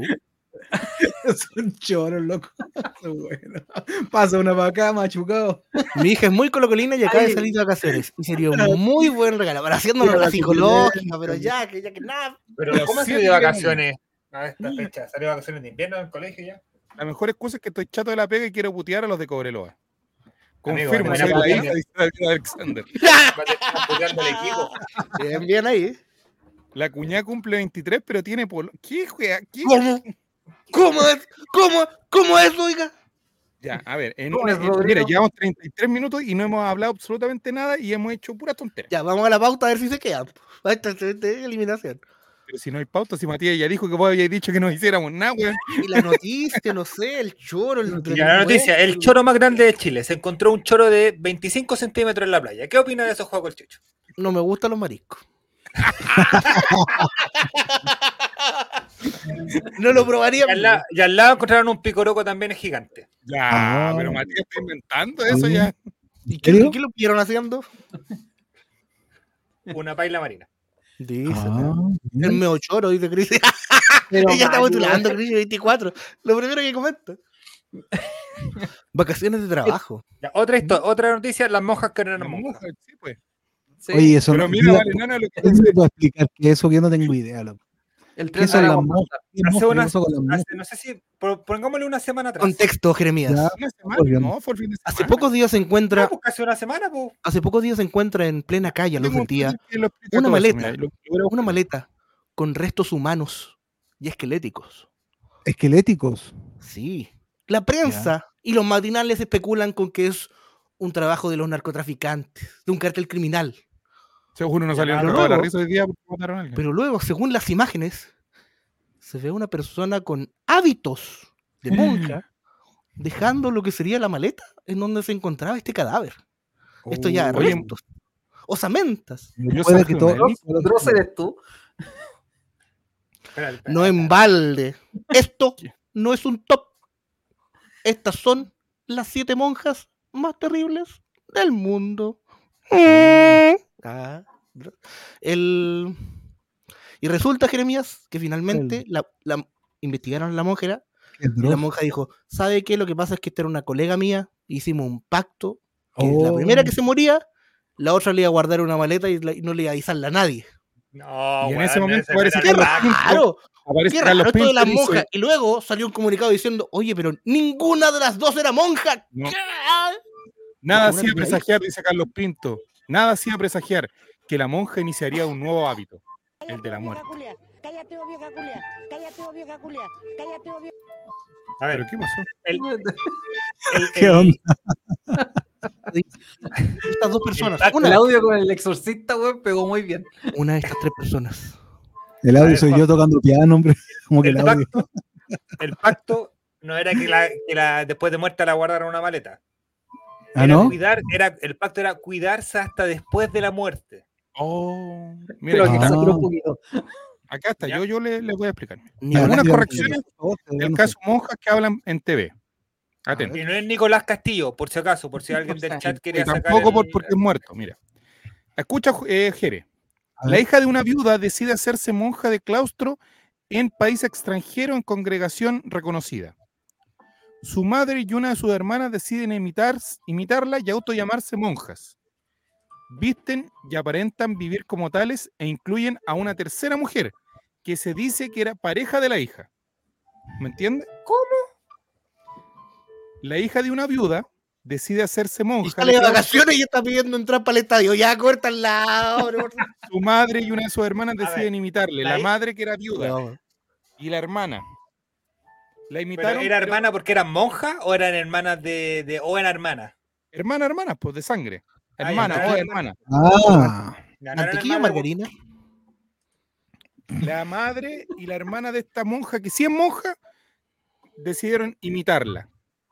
Son choros, loco. Son buenos. Pasa una para acá, machucado. Mi hija es muy colocolina y acaba de Ay. salir de vacaciones. Y sería un muy buen regalo. Para haciéndonos la psicológica, pero ya que nada. Pero Los ¿cómo 7 salió de que vacaciones a esta fecha? ¿Salió de vacaciones de invierno en el colegio ya? La mejor excusa es que estoy chato de la pega y quiero putear a los de Cobreloa. Amigo, Confirmo, me soy van a la putear. hija, dice David Alexander. Va a terminar puteando al equipo. Bien, bien ahí. La cuñada cumple 23, pero tiene polo. ¿Qué juega? ¿Qué? ¿Cómo? ¿Cómo es? ¿Cómo es, oiga? Ya, a ver, ¿Cómo es, mira, Rodrigo? llevamos 33 minutos y no hemos hablado absolutamente nada y hemos hecho pura tontería. Ya, vamos a la pauta a ver si se quedan. Esta es eliminación. Pero si no hay pauta, si Matías ya dijo que vos habíais dicho que no hiciéramos nada, weón. Y la noticia, no sé, el choro, el Ya, la noticia, el choro más grande de Chile. Se encontró un choro de 25 centímetros en la playa. ¿Qué opina de esos juegos el Chucho? No me gustan los mariscos. No lo probaría. Y al lado encontraron un picoroco también gigante. Ya, Ah. pero Matías está inventando eso ya. ¿Y serio? qué lo vieron haciendo? Una paila marina. Dice. Ah, El meo choro, dice Cris. Pero Ella está Mario, botulando, Cris 24. Lo primero que comenta. Vacaciones de trabajo. Ya, otra noticia, las monjas que no eran La monjas. monja, sí, pues. sí, Oye, eso Pero no. mira, vale, nana, lo que ¿Quién me puede explicar que eso que yo no tengo idea, loco? el ¿Qué tren son de las Aragón. monjas? ¿Qué Hace monjas? ¿Qué una- pasó con las monjas? No sé si, pongámosle una semana atrás. Contexto, Jeremías. Ya. Una semana, Muy bien. no, fue el fin de semana. Hace pocos días se encuentra, No, pues casi una semana, pues. en plena calle a luz Tengo del un día, tweet que lo explica una todo eso, maleta. mira, lo voy a buscar. una maleta con restos humanos y esqueléticos. Esqueléticos. Sí. La prensa y los matinales especulan con que es un trabajo de los narcotraficantes, de un cartel criminal. Seguro no salió Pero toda la luego- risa hoy día porque mataron a alguien. Pero luego, según las imágenes, se ve una persona con hábitos de monja dejando lo que sería la maleta en donde se encontraba este cadáver. Esto ya, Oye, restos, osamentas, murió Puede Sergio que todo- Melli. Dross eres tú. Espérate. no en balde. Esto no es un top. Estas son las 7 monjas más terribles del mundo. Ah, y resulta, Jeremías, que finalmente la investigaron a la monja Qué y la droga. monja dijo, ¿sabe qué? Lo que pasa es que esta era una colega mía, hicimos un pacto, que la Oh. primera que se moría, la otra le iba a guardar una maleta y y no le iba a avisarle a nadie. No, Y en weón, ese momento ese parece no que era el los pacto. Pinto- ¡Claro! Aparece ¡Qué Carlos raro esto de Pinto las y dice, monjas! Y luego salió un comunicado diciendo, oye, pero ninguna de las dos era monja. No. ¿Qué? nada Una hacía primera presagiar, dice Carlos Pinto, nada hacía presagiar que la monja iniciaría un nuevo hábito, el de la muerte. Cállate, oh vieja culia. Cállate, oh vieja culia. Cállate, oh vieja. A ¿Pero ver, qué pasó? ¿Qué onda? Estas dos personas, pacto, El audio con el exorcista, weón, pegó muy bien. una de estas 3 personas. El A audio ver, soy Juan. yo tocando piano, hombre. Como que el audio. el pacto no era que la después de muerta la guardara en una maleta. ¿Ah, Era no? el pacto era cuidarse hasta después de la muerte. Oh, Creo mira, que Ah. exageró un poquito. acá está, Ya. yo le voy a explicar. Ni Algunas hablar- correcciones Por favor, del no caso sé. monjas que hablan en TV. Atento. Y no es Nicolás Castillo, por si acaso, por si alguien del chat Y quería sacar tampoco el- porque es muerto, mira. Escucha, Jere. A La ver. hija de una viuda decide hacerse monja de claustro en país extranjero en congregación reconocida. Su madre y una de sus hermanas deciden imitarla y autollamarse monjas. Visten y aparentan vivir como tales e incluyen a una tercera mujer que se dice que era pareja de la hija. ¿Me entiendes? ¿Cómo? La hija de una viuda decide hacerse Y monja. sale de claustro. vacaciones y está pidiendo entrar para el estadio. Ya, córtala. Su madre y una de sus hermanas A ver, deciden imitarle. la La hi- madre que era viuda No, y la hermana. La ¿Pero imitaron. era pero- hermana porque eran monjas o eran hermanas o eran hermanas? hermanas, pues de sangre. Ah, ya, Hermana, no o eran hermana. Ah, No, no eran ¿mantequilla o hermanas, margarina? La madre y la hermana de esta monja, que sí es monja, decidieron imitarla.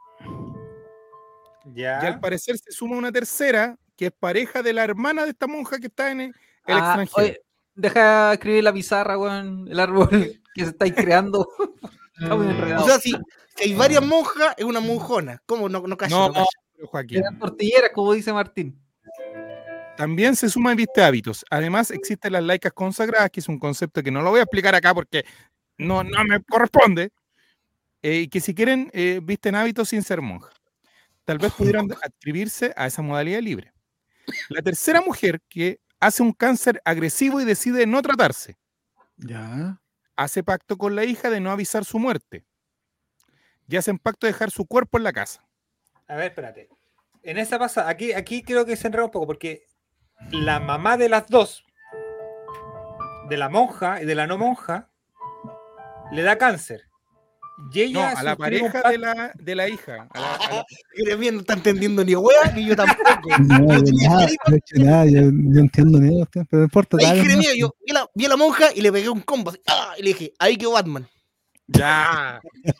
Ya. Y al parecer se suma una tercera, que es pareja de la hermana de esta monja que está en el Ah, extranjero. oye, deja escribir la pizarra, weón, el árbol que se estáis creando. Está muy enredado. O sea, si hay varias monjas, es una monjona. ¿Cómo? No cacho, No, no cacho. pero Joaquín. Eran tortilleras, como dice Martín. También se suma y viste hábitos. Además, existen las laicas consagradas, que es un concepto que no lo voy a explicar acá porque no me corresponde. Que si quieren, visten hábitos sin ser monja. Tal vez pudieran adscribirse a esa modalidad libre. La tercera mujer que hace un cáncer agresivo y decide no tratarse. ya. Hace pacto con la hija de no avisar su muerte. Y hacen pacto de dejar su cuerpo en la casa. A ver, espérate. En esa pasa, aquí creo que se enreda un poco porque la mamá de las dos, de la monja y de la no monja, le da cáncer. Y No, ella a la suscribe un pareja pacto- de la hija. Jeremías no está entendiendo ni hueá, ni yo tampoco. No, Yo de tenía nada, clarito. no he hecho nada, yo no entiendo ni nada, pero no importa. Ahí, dale, Jeremías, nomás. yo vi a la monja y le pegué un combo. Así, y le dije, ahí quedó Batman. Ya.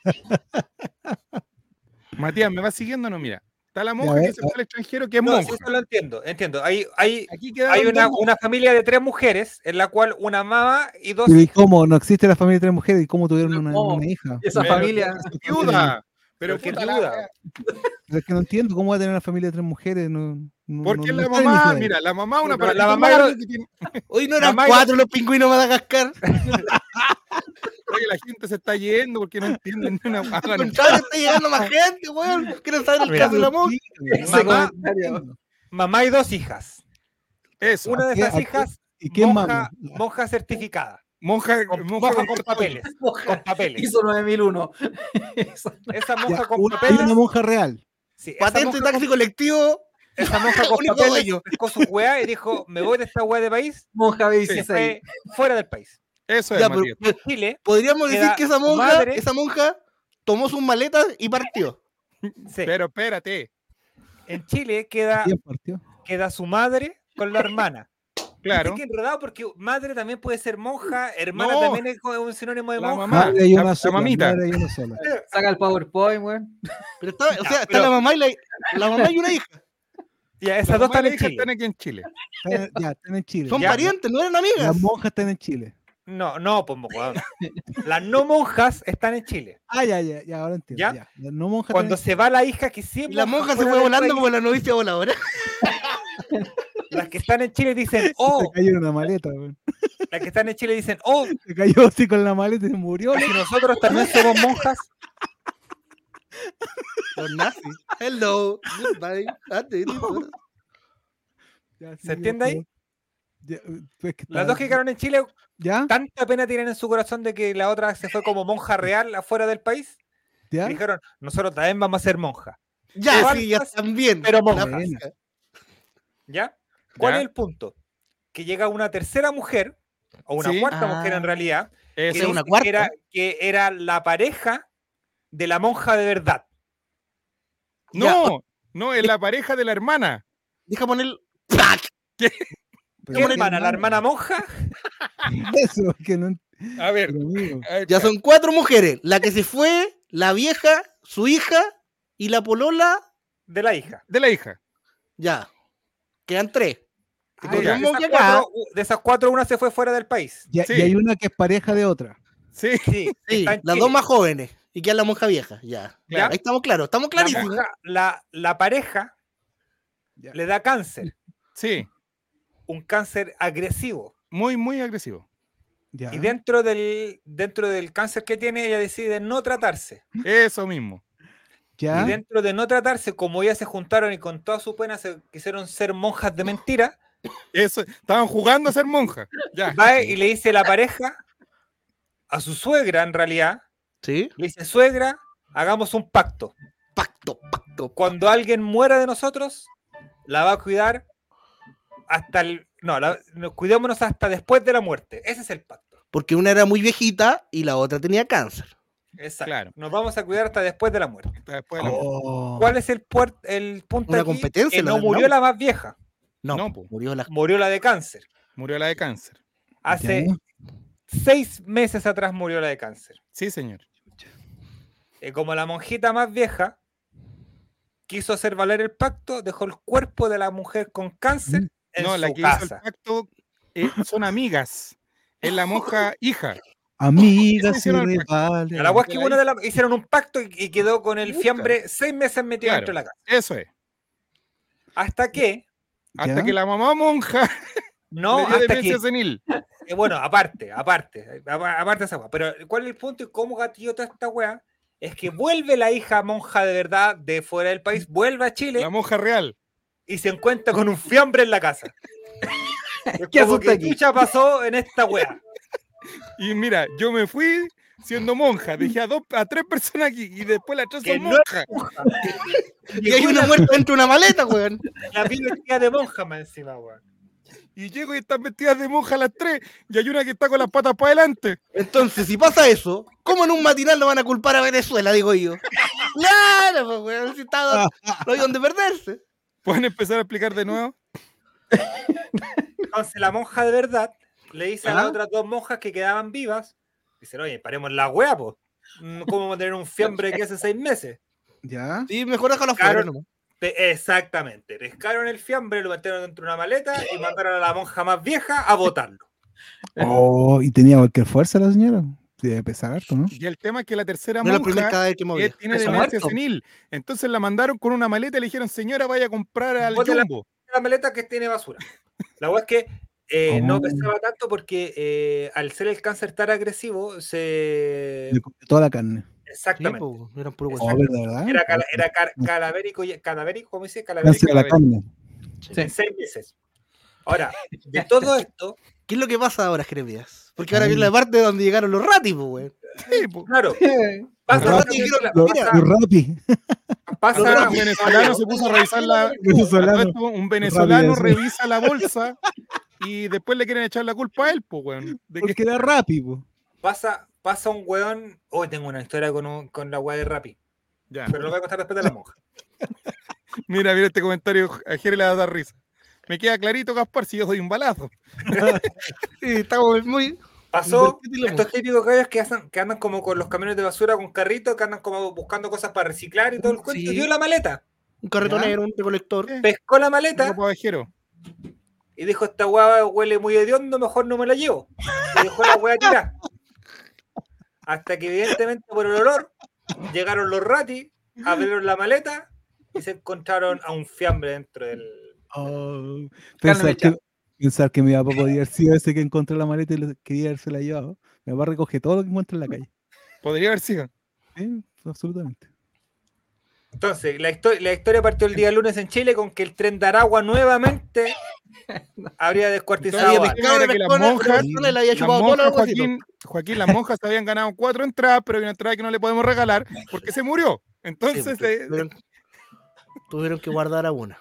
Matías, ¿me vas siguiendo o no? Mira, está la monja a ver, que se fue al extranjero, que es No, monja. sí, eso lo entiendo, entiendo. Hay Aquí quedaron una, dos monjas. una familia de 3 mujeres en la cual una mamá y 2 Pero ¿y hijas. cómo? ¿No existe la familia de 3 mujeres? ¿Y cómo tuvieron No, una hija? Esa Pero familia. es viuda. Pero ¿Por qué puta la viuda? wea. Pero es que no entiendo cómo va a tener una familia de 3 mujeres. Porque la está en mamá, mi mira, la mamá una Pero pareja la de mamá Mario era- que tiene- Hoy no eran Mamá y 4 los pingüinos de Madagascar. Oye, la gente se está yendo porque no entienden ni una Al palabra. contrario, está llegando más gente, weón. Quieren saber el Mira. caso de la monja. Ese Mamá- comentario. Mamá y 2 hijas. Eso, Una de qué- esas a qué- hijas, ¿Y quién monja, mama? monja certificada. monja Monja con portafolio. papeles. Con papeles. Hizo 9001. Esa Ya, monja con hay papeles. una monja real. Sí, esa Patente, monja taxi colectivo. Esa monja con Único papeles dueño. pescó su weá y dijo, me voy de esta weá de país Monja y 26. fue fuera del país. Eso es, Ya, pero, Matías. Chile, podríamos decir Queda que esa monja, madre. esa monja tomó sus maletas y partió. sí, Pero espérate, en Chile queda, ¿Quién partió? queda su madre con la hermana. claro. Viste que enredado porque madre también puede ser monja, hermana No. también es un sinónimo de La monja. mamá. Madre y la- una la sola. mamita. Madre y una sola. Saca el PowerPoint, weón. Pero está, o sea, está pero- la mamá y la mamá y una hija. Ya, La esas dos mamá y están la en hija Chile. están aquí en Chile. Ya, están en Chile. Son Ya. parientes, no eran amigas. Las monjas están en Chile. No, pues, weón. Las no monjas están en Chile. Ya, ahora entiendo. ¿Ya? Ya. No monja Cuando tiene- se va la hija que Y siempre. la monja se fue volando como la novicia voladora. Las que están en Chile dicen, se oh, cayó en una maleta, weón. las que están en Chile dicen, oh, Se cayó así con la maleta y se murió. si nosotros también somos monjas, Los nazis. Hello. Goodbye. Ya, sí, ¿se entiende ahí? Ya, pues que Las está- dos que quedaron en Chile, ¿Ya? tanta pena tienen en su corazón de que la otra se fue como monja real afuera del país. ¿Ya? Y dijeron, nosotros también vamos a ser monjas. Ya, Falsas, sí, ya también. pero La monjas. Buena. ¿Ya? ¿Cuál Ya. es el punto? Que llega una tercera mujer, o una Sí. cuarta mujer en realidad, que, Eso, Era una dice cuarta. que era la pareja de la monja de verdad. no, es la pareja de la hermana. Deja poner. ¿Qué Pero hermana? ¿La hermana monja? Eso, que no. A ver, Pero, amigo, Ya son 4 mujeres. La que se fue, la vieja, su hija y la polola. De la hija. de la hija. Ya. Quedan 3. Ah, De, Tenemos esas que acá. de esas cuatro, una se fue fuera del país. ya- Sí. Y hay una que es pareja de otra. Sí, Sí, Sí, está en las Chile. dos más jóvenes. Y queda la monja vieja. Ya. Ya. Ahí estamos claros. Estamos La, clarísimos. monja- la pareja Ya. le da cáncer. sí, Un cáncer agresivo. muy, muy agresivo. Ya. Y dentro del cáncer que tiene, ella decide no tratarse. Eso mismo. Ya. Y dentro de no tratarse, como ellas se juntaron y con toda su pena se quisieron ser monjas de mentira, Eso, estaban jugando a ser monjas. Ya. va y le dice la pareja a su suegra, en realidad, Sí. le dice, suegra, hagamos un pacto. Pacto. Cuando alguien muera de nosotros, la va a cuidar hasta el... No, cuidémonos hasta después de la muerte. Ese es el pacto. Porque una era muy viejita y la otra tenía cáncer. Exacto. Claro. Nos vamos a cuidar hasta después de la muerte. Después de la muerte. Oh. ¿Cuál es el punto Una aquí? competencia, Que la no del murió Nau. la más vieja, No, No, po. murió la. murió la de cáncer. Murió la de cáncer. Hace Ya. 6 meses atrás murió la de cáncer. Sí, señor. Como la monjita más vieja quiso hacer valer el pacto, dejó el cuerpo de la mujer con cáncer en No, la su que hizo el casa. pacto son amigas. Es la monja hija. Amigas Eso y hicieron el rivales. A la guas que la una de las hicieron un pacto y quedó con el Puta. fiambre 6 meses metido Claro. dentro de la casa. Eso es. Hasta que, Hasta ¿Ya? que la mamá monja no, le dio hasta demencia que, senil. bueno, aparte de esa wea. Pero ¿cuál es el punto y cómo gatilló toda esta wea? Es que vuelve la hija monja de verdad de fuera del país, vuelve a Chile La monja real. y se encuentra con un fiambre en la casa. Es ¿Qué como asusta que aquí? chucha pasó en esta wea. Y mira, yo me fui siendo monja. Dejé a 3 personas aquí y después las 3 Que son no monjas. Y hay una muerta dentro de una maleta, weón. La vi vestida de monja más encima, weón. Y llego y están vestidas de monja las 3. Y hay una que está con las patas para adelante. Entonces, si pasa eso, ¿cómo en un matinal lo van a culpar a Venezuela, digo yo? Claro, pues, weón, si no hay donde perderse. ¿Pueden empezar a explicar de nuevo? Entonces la monja de verdad le dice a las otras 2 monjas que quedaban vivas, dicen, oye, paremos la wea, pues. ¿Cómo vamos a tener un fiambre que hace 6 meses? ¿Ya? Sí, mejor déjalo Claro. afuera nomás. Exactamente. Pescaron el fiambre, lo metieron dentro de una maleta y mandaron a la monja más vieja a botarlo. Oh, y tenía cualquier fuerza la señora. Sí, debe pesar harto, ¿no? Y el tema es que la tercera No es la primera monja cadáver que movía. tiene Eso demencia muerto. senil. Entonces la mandaron con una maleta y le dijeron, señora, vaya a comprar al Bótela. Jumbo. La maleta que tiene basura. La wea es que no pesaba tanto porque al ser el cáncer tan agresivo, Le comió toda la carne. Sí, Exactamente. pues, eran puro Oh, hueso. ¿verdad? Era cadavérico, ¿cómo dice? Cáncer Cadavérico a la carne. en 6 meses. Ahora, de todo esto, ¿Qué es lo que pasa ahora, Jeremías? Porque ahora viene la parte donde llegaron los ratis, pues, weón. Sí, po. claro, Los pasa, ratis, Los Rappi. Un venezolano se puso a revisar Venezolano. un venezolano Rápido, sí. revisa la bolsa y después le quieren echar la culpa a él, pues, weón. De que Porque era Rappi, po. pasa un weón. Hoy tengo una historia con la weá de Rappi, ya. pero lo voy a contar después de la monja. Mira este comentario, a Jere le va a dar risa. Me queda clarito, Gaspar, si yo doy un balazo. Sí, estamos muy. Pasó Invertite la estos típicos gallos que andan como con los camiones de basura con carritos, que andan como buscando cosas para reciclar y todo el cuento. Sí. Dio la maleta, Un carretonero, Ya. un recolector. pescó la maleta Ropa ovejero. y dijo: esta weá huele muy hediondo, mejor no me la llevo. y dejó la weá tirada. Hasta que evidentemente por el olor llegaron los ratis, abrieron la maleta y se encontraron a un fiambre dentro del... Oh, Carne pensar que mi papá podía haber sido ese que encontró la maleta y quería haberse la llevado. Mi papá recoge todo lo que encuentra en la calle. Podría haber sido. Sí, absolutamente. Entonces, la historia partió el día lunes en Chile con que el tren de Aragua nuevamente habría descuartizado Entonces, a... el tema era que las monjas, le había las chupado todos los monjas, huesitos. Joaquín, las monjas se habían ganado 4 entradas, pero hay una entrada que no le podemos regalar porque se murió. Entonces, Tuvieron que guardar a una.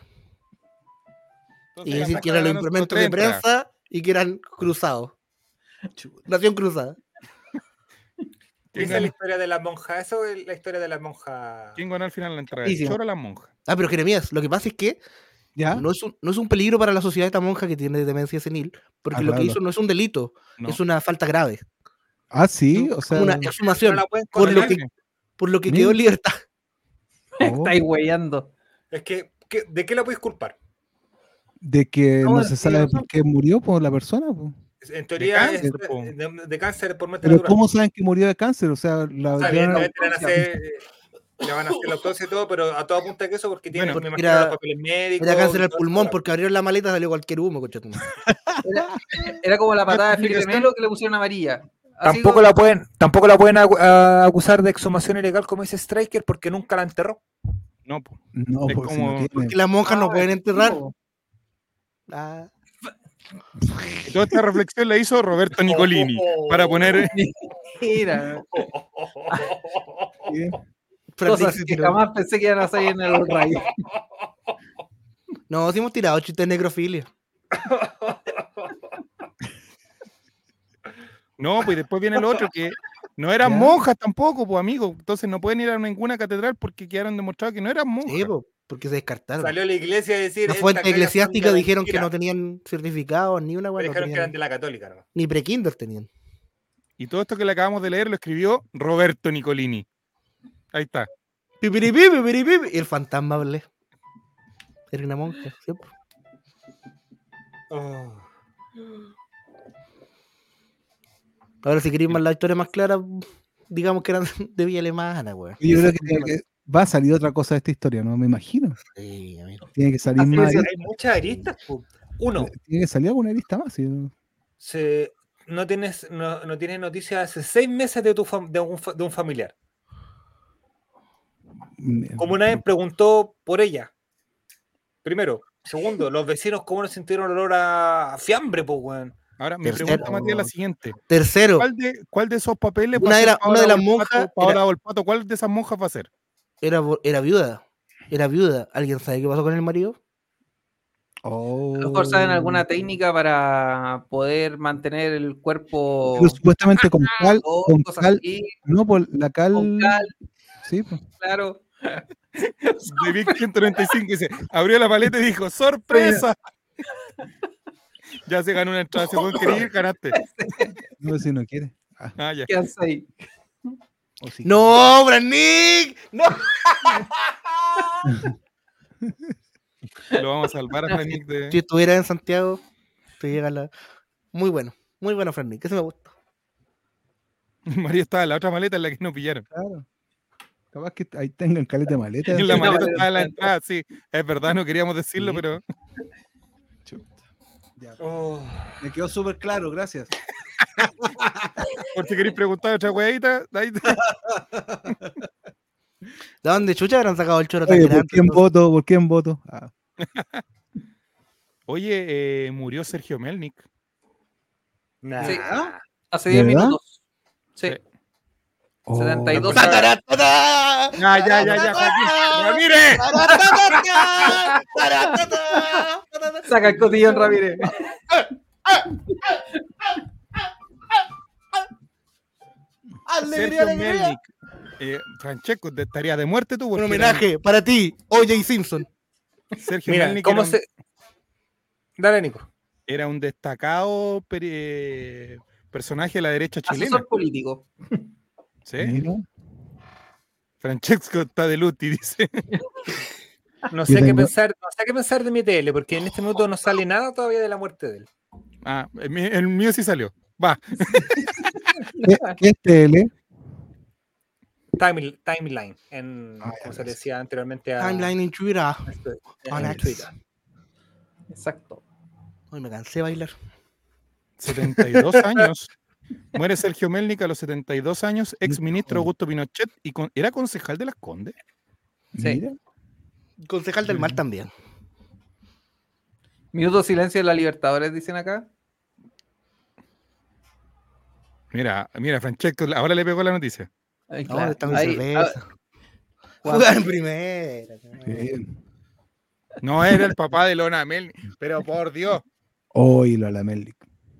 Y entonces decir la que eran los sacaron implementos con de 3 entradas. prensa y que eran cruzados. Nación cruzada. ¿Quién Esa es la ganó? historia de las monjas. Eso es la historia de las monjas. ¿Quién ganó al final la entrada? Buenísimo. ¿El choro o las monjas? Ah, pero Jeremías, lo que pasa es que ¿Ya? no es un peligro para la sociedad esta monja que tiene demencia senil, porque Ah, lo que claro. hizo no es un delito, No. es una falta grave. Ah, sí, o sea. Una No exhumación, la pueden por lo condenar. por lo que Mira. quedó en libertad. Oh, Estáis weyando. Es que, ¿de qué la puedes culpar? de que No, no sí, se sabe razón. por qué murió por la persona. Po. En teoría cáncer, es po. de cáncer por muerte Pero natural. ¿cómo saben que murió de cáncer? O sea, la O sea, llevaron a- evidentemente le van a hacer la autopsia y todo, pero a todo apunta que eso porque tiene, Bueno, me imagino, era- los papeles médicos. Era cáncer y al todo pulmón eso. porque abrieron la maleta y salió cualquier humo, concha tu madre. Era como la patada de Felipe explicación? Melo que le pusieron amarilla. Así Tampoco la pueden acusar de exhumación ilegal, como dice Striker, porque nunca la enterró. No, po. No, Es porque si como- no tiene. Que las monjas no pueden enterrar. no. Ah, Y toda esta reflexión la hizo Roberto Nicolini para poner. Mira, Sí. Fran cosas Dix se que tiró. jamás pensé que iban a salir en el rayo. No, sí hemos tirado chistes de necrofilia. No, pues después viene el otro que no eran ¿Ya? monjas tampoco, pues amigo. Entonces no pueden ir a ninguna catedral porque quedaron demostrados que no eran monjas. Sí, po, porque se descartaron. Salió a la iglesia a decir. Las "Esta fuentes calle son eclesiásticas de dijeron que mentira". no tenían certificados, ni una Me weá, no dijeron que eran tenían, de la católica, ¿no? ni pre-kinder tenían. Y todo esto que le acabamos de leer lo escribió Roberto Nicolini. Ahí está. Pipiripi, pipiripi, y el fantasma hablé. Era una monja, siempre. Oh. Ahora, si queréis más la historia más clara, digamos que eran de Villa Alemana, weón. Yo creo que va a salir otra cosa de esta historia, ¿no? Me imagino. Sí, amigo. Tiene que salir Así más. decía, Hay muchas aristas. Po. Uno, Tiene que salir alguna lista más. ¿Sí? no tienes noticias hace 6 meses de un familiar. Como nadie preguntó por ella. Primero. Segundo, los vecinos, ¿cómo no sintieron olor a fiambre, po, weón? Ahora, mi Tercero. pregunta, Matías, es la siguiente. Tercero, ¿Cuál de esos papeles Una era- una de las monjas Paola era- Volpato, ¿cuál de esas monjas va a ser? era viuda. Era viuda. ¿Alguien sabe qué pasó con el marido? Oh. a lo mejor saben alguna técnica para poder mantener el cuerpo Pero supuestamente con cal, o con cosas cal, así, no, por la cal. con cal, Sí, pues. claro. De Vic 195 dice, abrió la maleta y dijo, ¡sorpresa! Ya se ganó una entrada, se pueden querer ir, ganaste. No, si no quiere. Ah, ya. ¿Qué hace ahí? O si ¡No, Brannick! ¡No! Lo vamos a salvar a Frank de... Si estuviera en Santiago, te llega la. Muy bueno, Frannick. Ese me gusta. María estaba en la otra maleta en la que no pillaron. Claro. Capaz que ahí tengan caleta de maleta. En la Sí, maleta no, estaba en la entrada, sí. Es verdad, no queríamos decirlo, Sí. pero... Ya, Oh. me quedó súper claro, gracias. Por si queréis preguntar otra huevita, ahí está. ¿De dónde chucha habrán sacado el choro tan Oye, grande? ¿por quién entonces? voto? ¿Por quién voto? Ah, Oye, murió Sergio Melnik. Nah. Sí. Hace ¿De 10 verdad? minutos. Sí, Sí. oh. 72 ¡Tacaratata! Ya, Joaquín. ¡Ramírez! ¡Tacaratata! ¡Tacaratata! Saca el cotillón, Ramírez. ¡Alegría, Sergio alegría! Melnik. Francesco, te estaría de muerte tú. Un porque homenaje para ti, O.J. Simpson. Sergio Mira, Melnik ¿cómo era, se...? Dale, Nico. era un destacado personaje de la derecha chilena. Asesor político. ¿Sí? Mira. Francesco está de luti, dice. No Yo sé qué tengo- pensar de mi tele, porque en este minuto no sale nada todavía de la muerte de él. Ah, el mío sí salió. Va. ¿Qué es TL? Timeline, como se le decía anteriormente a Timeline en Twitter. en Twitter. Exacto. Hoy me cansé de bailar. 72 años. Muere Sergio Melnik a los 72 años, ex ministro Augusto Pinochet, y era concejal de Las Condes. Sí. Mira. Concejal del Mar también. Minuto de silencio de la Libertadores, dicen acá. Mira, Francesco, ahora le pegó la noticia. Ay, No, claro. está mi Ahí, cerveza. Juan- Jugar en primera. Bien. No era el papá de Lona Melnik, pero por Dios. Hoy lo la Melnik.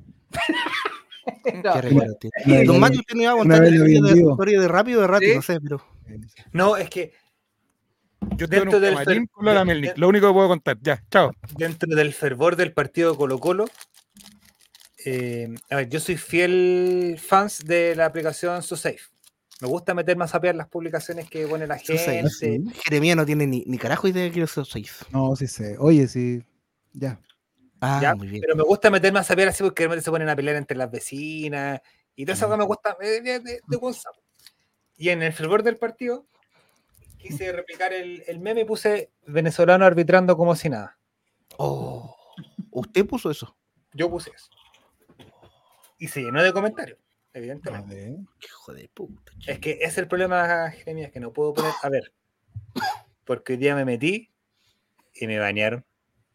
No, Qué regalo tiene. Una vez Don lo Mati, vi- usted me iba a una contar vez la lo vi en vivo. historia de Rápido de Rati, ¿Sí? no sé, pero. No, es que Yo estoy en Dentro un del camarín fer- con Lona de- Melnik. de- Lo único que puedo contar. Ya, chao. dentro del fervor del partido de Colo-Colo, a ver, yo soy fiel fans de la aplicación SoSafe. Me gusta meterme a sapear las publicaciones que pone la SoSafe, gente. Jeremías no tiene ni carajo idea de que eso soy. No, sí sé. Oye, sí. Ya. Ah, ¿Ya? muy bien. Pero me gusta meterme a sapear así porque de repente se ponen a pelear entre las vecinas y todo eso que me gusta de WhatsApp. Y en el fervor del partido quise replicar el meme y puse venezolano arbitrando como si nada. Oh, ¿usted puso eso? Yo puse eso. Y se llenó de comentarios, A evidentemente. ver. Hijo de puta. Es que es el problema, Jeremías, que no puedo poner. A ver, porque hoy día me metí y me bañaron.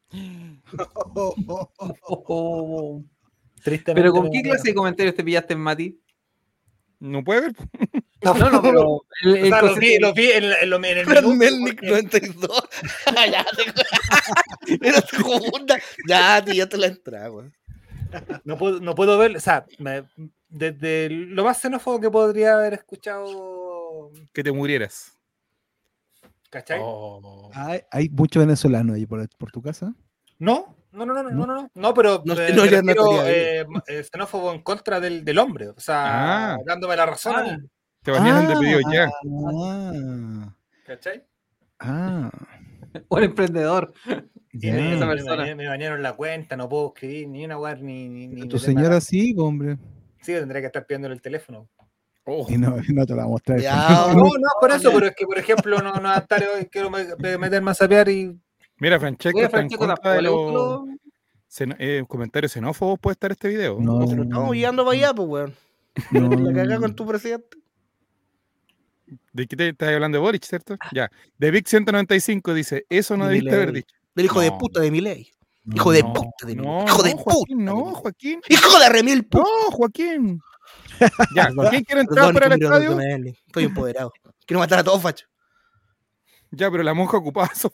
Oh. Tristemente. Pero ¿con me qué bañaron. clase de comentarios te pillaste, Mati? No puede ver. No, pero O sea, los vi en el Fran menú. Melnik porque- 92. Ya era segunda. Ya, tío, ya te la entraba, güey. No puedo ver, o sea, desde lo más xenófobo que podría haber escuchado, Que te murieras. ¿cachai? Oh. Hay muchos venezolanos ahí por tu casa. No, pero No, me no, ya no refiero, estaría xenófobo en contra del hombre, o sea, Ah. dándome la razón a mí, Te bañaron de pedido ya. Ah, ¿cachai? ah, un emprendedor. Y ya. esa persona. me bañaron la cuenta, no puedo escribir ni una weá, ni Tu meterme señora a- sí, hombre. Sí, tendría que estar pidiéndole el teléfono. Oh. Y no te la va a mostrar. Ya, No, por eso, pero es que, por ejemplo, no va a estar hoy, quiero meterme a sapear y Mira, Francesco Oye, está en Francesco, contra de tampoco le los gustó. comentarios xenófobos. Puede estar este video. No, Pero estamos guiando para allá, pues, weón. no. La cagá con tu presidente. ¿De qué te estás hablando de Boric, cierto? Ya. De Vic 195 dice: Eso no De debiste haber Milei. dicho. Del hijo de No. puta de Milei. No. Hijo de No, puta de Milei. no, Hijo de no, puta. Joaquín, de no, Milei. Joaquín. Hijo de remil puta. No, Joaquín. Ya, Perdón, ¿quién quiere entrar Perdón, para el Camilo estadio? Rotomelli. Estoy empoderado. Quiero matar a todos, facho. Ya, pero la monja ocupaba eso.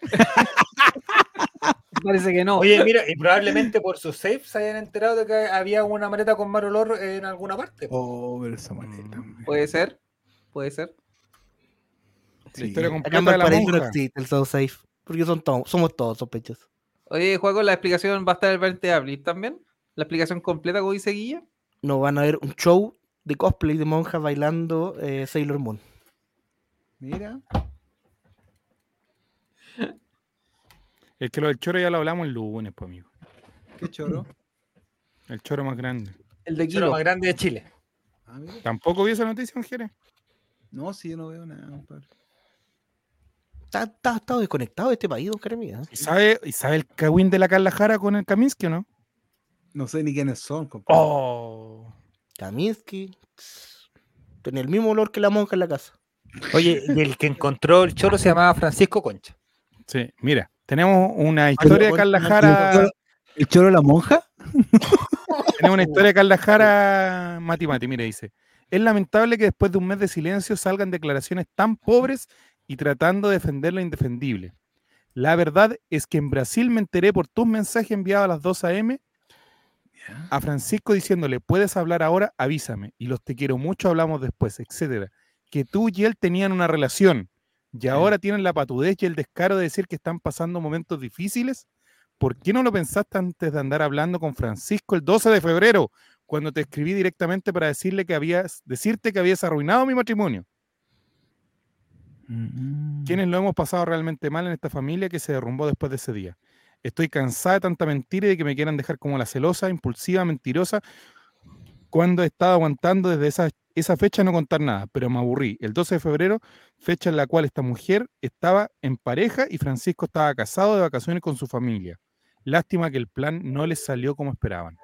Parece que no. oye, mira, y probablemente por su safe se hayan enterado de que había una maleta con mal olor en alguna parte. Oh, pero esa manera. Puede ser. Puede ser. La historia Acá en completa de la Valparaíso no monja. existe el South Safe. Porque somos todos sospechosos. Oye, Juaco, la explicación va a estar el 20 de abril también. La explicación completa, como dice Guilla. No van a ver un show de cosplay de monjas bailando Sailor Moon. Mira. Es que lo del choro ya lo hablamos el lunes, pues, amigo. Qué choro. El choro más grande. El de El choro Kilo. más grande de Chile. Ah, mira. ¿Tampoco vi esa noticia, Jerez? No, sí, yo no veo nada, compadre. Está desconectado de este país, don Jeremías. ¿Y sabe el cagüín de la Carla Jara con el Kaminsky o no? No sé ni quiénes son, compadre. Oh. Kaminsky. Tiene el mismo olor que la monja en la casa. Oye, y el que encontró el choro se llamaba Francisco Concha. Sí, mira, tenemos una historia de Carla Jara. ¿El choro de la monja? Tenemos una historia de Carla Jara Mati, mira, dice: es lamentable que después de un mes de silencio salgan declaraciones tan pobres y tratando de defender lo indefendible. La verdad es que en Brasil me enteré por tus mensajes enviados a las 2 a.m. a Francisco diciéndole: puedes hablar ahora, avísame, y los te quiero mucho, hablamos después, etcétera. Que tú y él tenían una relación y ahora tienen la patudez y el descaro de decir que están pasando momentos difíciles. ¿Por qué no lo pensaste antes de andar hablando con Francisco el 12 de febrero, cuando te escribí directamente para decirte que habías arruinado mi matrimonio? Quienes lo hemos pasado realmente mal en esta familia que se derrumbó después de ese día. Estoy cansada de tanta mentira y de que me quieran dejar como la celosa, impulsiva, mentirosa. cuando estaba aguantando desde esa fecha no contar nada, pero me aburrí. El 12 de febrero, fecha en la cual esta mujer estaba en pareja y Francisco estaba casado de vacaciones con su familia. Lástima que el plan no les salió como esperaban.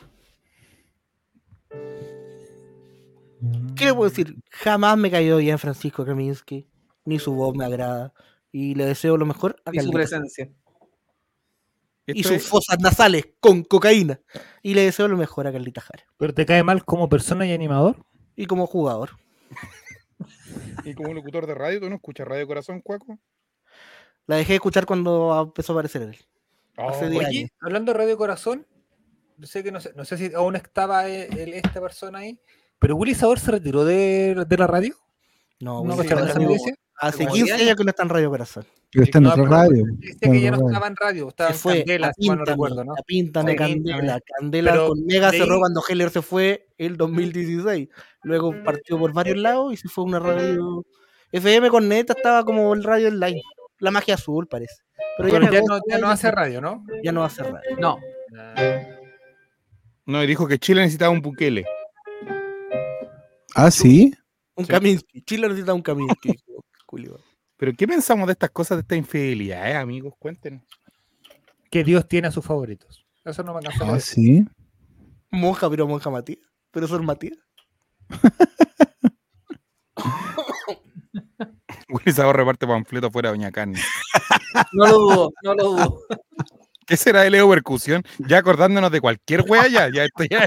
¿Qué le puedo decir? Jamás me cayó bien Francisco Kaminsky, ni su voz me agrada. Y le deseo lo mejor a Y su Carlita. presencia. Y Esto sus es- fosas nasales con cocaína. Y le deseo lo mejor a Carlita Jara. ¿Pero te cae mal como persona y animador? Y como jugador. Y como locutor de radio, ¿tú no escuchas Radio Corazón, Cuaco? La dejé de escuchar cuando empezó a aparecer él. Hace 10 Oye, años. hablando de Radio Corazón, yo sé que no sé si aún estaba esta persona ahí, pero Willy Sabor se retiró de la radio. No, ¿No Willy cacharon Sabor esa no- noticia? hace Como 15 10 años que no está en Radio Corazón. Pero está en No, otra pero radio. Dice está en que ya otra no radio. estaba en radio, estaba Se en fue Candela, a si mal no Píntame, recuerdo, ¿no? a Píntame, Sí, Candela. Píntame. Candela Pero con Mega leí- cerró cuando Heller se fue el 2016. Luego partió por varios lados y se fue a una radio FM con neta, estaba como el radio online. La magia azul parece. Pero Pero ya cagó, no hace radio, ¿no? ya no hace radio. No. No, y dijo que Chile necesitaba un Bukele. Ah, sí. Un Sí. Kaminsky. Chile necesita un Kaminsky. Julio. Pero ¿qué pensamos de estas cosas, de esta infidelidad, amigos? Cuéntenos. Que Dios tiene a sus favoritos. Eso no me cansa de Ah, decir. sí. Monja, pero monja Matías. Pero son Matías. Willy Sabor reparte panfleto fuera de Doña Carne. No lo dudo, no lo dudo. ¿Qué será de Leo Percusión? Ya acordándonos de cualquier wea ya esto ya.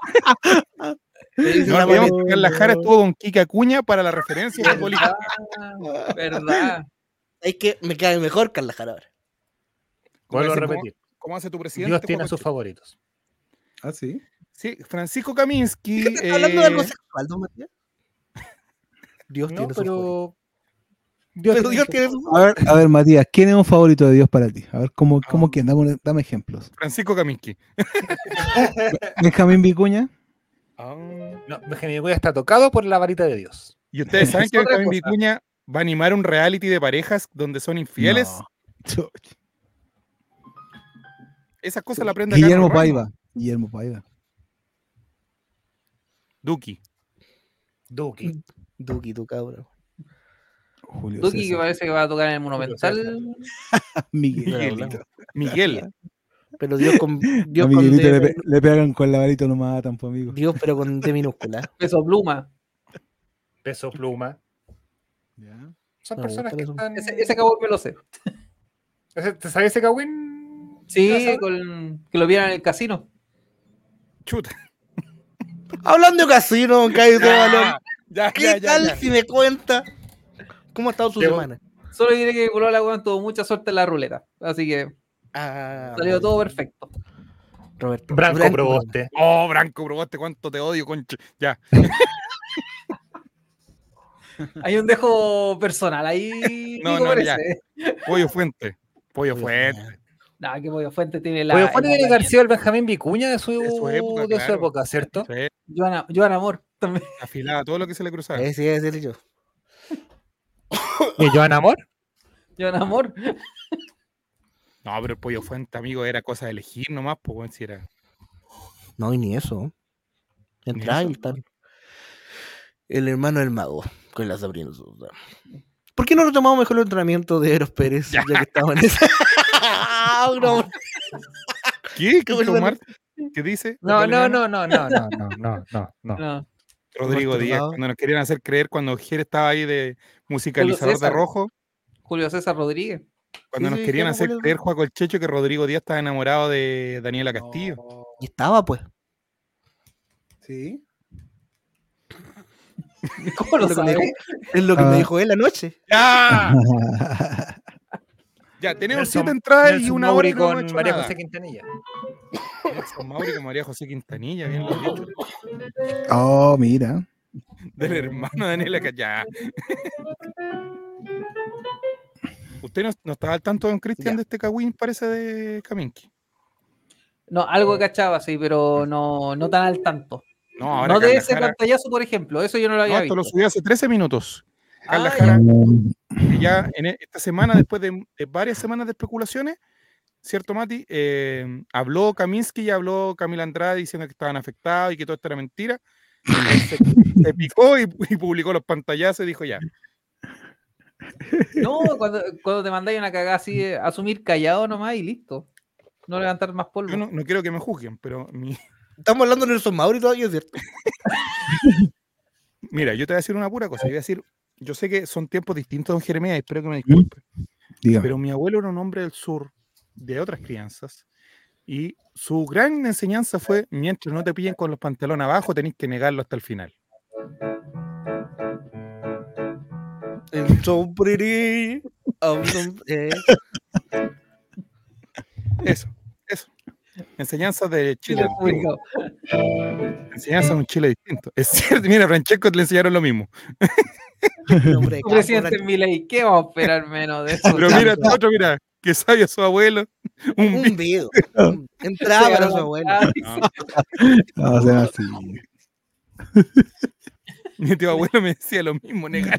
No olvidemos que Carla Jara estuvo con Kika Acuña para la referencia futbolística. Verdad. Es que me cae mejor Carla Jara ahora. Vuelvo a ¿Cómo- repetir. ¿Cómo hace tu presidente? Dios tiene a Juan sus favoritos. Ah, sí. Sí, Francisco Kaminsky. ¿Qué estás hablando de algo sexual, don Matías? Dios No, tiene sus favoritos. pero Pero Dios tiene sus A ver, Matías, ¿quién es un favorito de Dios para ti? A ver, ¿cómo quién? Dame ejemplos. Francisco Kaminsky. Benjamín Vicuña. No, Benjamín Vicuña está tocado por la varita de Dios. Y ustedes saben Es que otra Benjamín cosa. Vicuña va a animar un reality de parejas donde son infieles. No. Esas cosas la aprende Guillermo Carlos Ramos. Paiva. Guillermo Paiva. Duki. Duki. Duki, tu cabrón. Julio Duki que César. parece que va a tocar en el Monumental. Miguel. Miguelito. Miguel. Pero Dios con, A Dios con Miguelito D, le pegan con la varita, no matan, pues, amigo. Dios, pero con D minúscula. Peso Pluma. Peso Pluma. Son No, personas que pero están... Ese cabo me lo sé. ¿Te sabes ese cagüín? Sí, que lo vieron en el casino. Chuta. Hablando de casino, cállate, balón. Ya, ¿Qué tal si me cuenta cómo ha estado su Debo- semana? Solo diré que Polola weón tuvo mucha suerte en la ruleta. Así que salió todo perfecto. Roberto. Branco Proboste. Oh, Branco Proboste, cuánto te odio, concha. Ya. Hay un dejo personal ahí. No, Nico, no, parece. Pollo Fuente. Pollo Fuente. No, que Pollo Fuente tiene la. Oye, Juan el- tiene García el Benjamín Vicuña de su época, de su claro. época, ¿cierto? Sí, Joan Amor también. afilaba todo lo que se le cruzaba. Sí, ese yo. ¿Y Joan Amor? Joan Amor. No, pero el Pollo Fuente, amigo, era cosa de elegir nomás, pues, bueno, si era. No, y ni eso. Ni Entra eso. y tal. El hermano del mago, con la Sabrina Sousa. ¿Por qué no retomamos mejor el entrenamiento de Eros Pérez, ya que estaba en esa? No, ¿Qué? Qué bueno. Omar? ¿Qué dice? No. No. Rodrigo Díaz, Masturbado. cuando nos querían hacer creer, cuando Jere estaba ahí de musicalizador de César. rojo, Julio César Rodríguez. cuando Sí, nos sí, querían dijimos hacer Julio creer, Juaco el Checho, que Rodrigo Díaz estaba enamorado de Daniela Castillo. Y estaba, pues. Sí. ¿Cómo lo Es lo que me sabe? dijo- Es lo que me dijo él anoche. ¡Ya! Ya, tenemos 7 entradas y una hora y no hemos con hecho María nada. José Quintanilla. Nelson Mauri con María José Quintanilla, bien lo has dicho. Oh, mira. Del hermano de Daniela ya. Usted no estaba al tanto, don Cristian, Ya. de este cagüín, parece de Kaminsky. No, algo cachaba, sí, pero no tan al tanto. No, ahora No de Carla ese Jara- pantallazo, por ejemplo. Eso yo no lo No, había esto visto. lo subí hace 13 minutos. Carla Ah, Jara, que ya en esta semana, después de varias semanas de especulaciones, ¿cierto, Mati? Habló Kaminsky y habló Camila Andrade diciendo que estaban afectados y que todo esto era mentira. Él se picó y publicó los pantallazos y dijo ya. No, cuando te mandáis una cagada así, asumir callado nomás y listo. No levantar más polvo. Yo no quiero que me juzguen, pero Estamos hablando de Nelson Mauri todavía, ¿cierto? mira, yo te voy a decir una pura cosa. Yo sé que son tiempos distintos, don Jeremías, espero que me disculpe. Dígame. Pero mi abuelo era un hombre del sur, de otras crianzas, y su gran enseñanza fue, mientras no te pillen con los pantalones abajo, tenés que negarlo hasta el final. So pretty. Eso. Enseñanzas de Chile. Chile publicado. Enseñanzas de un Chile distinto. Es cierto, mira, a Francesco le enseñaron lo mismo. Nombre de Tu presidente Milei, ¿qué vamos a esperar menos de eso? Pero mira, otro, mira, que sabio su abuelo. un video. Entraba para su abuelo. No, sean así. Mi tío abuelo me decía lo mismo, negarlo.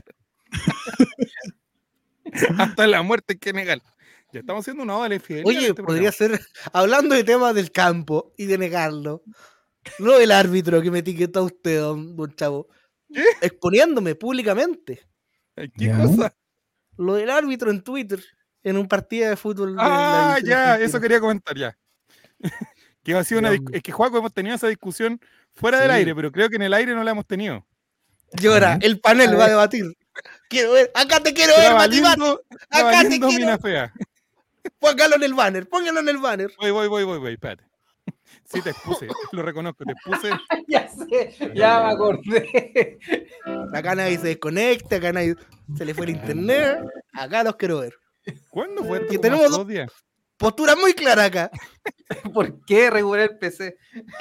Hasta la muerte hay que negarlo. Ya estamos haciendo una oda de infidelidad. en Oye, este podría programa. ser, hablando de temas del campo y de negarlo, lo del árbitro que me etiquetó a usted, don Chavo, exponiéndome públicamente. ¿Qué Ya. cosa? Lo del árbitro en Twitter, en un partido de fútbol. de la Ah, división ya, argentina. eso quería comentar ya. Que ha sido Ya, es que Juaco hemos tenido esa discusión fuera del Sí. aire, pero creo que en el aire no la hemos tenido. Llora, el panel va a debatir. Quiero ver, acá te quiero ver, Traba Mati Mat. lindo, Acá traba te lindo, quiero. mina fea. Póngalo en el banner, póngalo en el banner. Voy, espérate. Sí, te expuse, lo reconozco, te expuse. Ya sé, ya me acordé. Acá nadie se desconecta, acá nadie se le fue el internet. Acá los quiero ver. ¿Cuándo fue esto? Que Como tenemos hace 2 días. Postura muy clara acá. ¿Por qué regular el PC?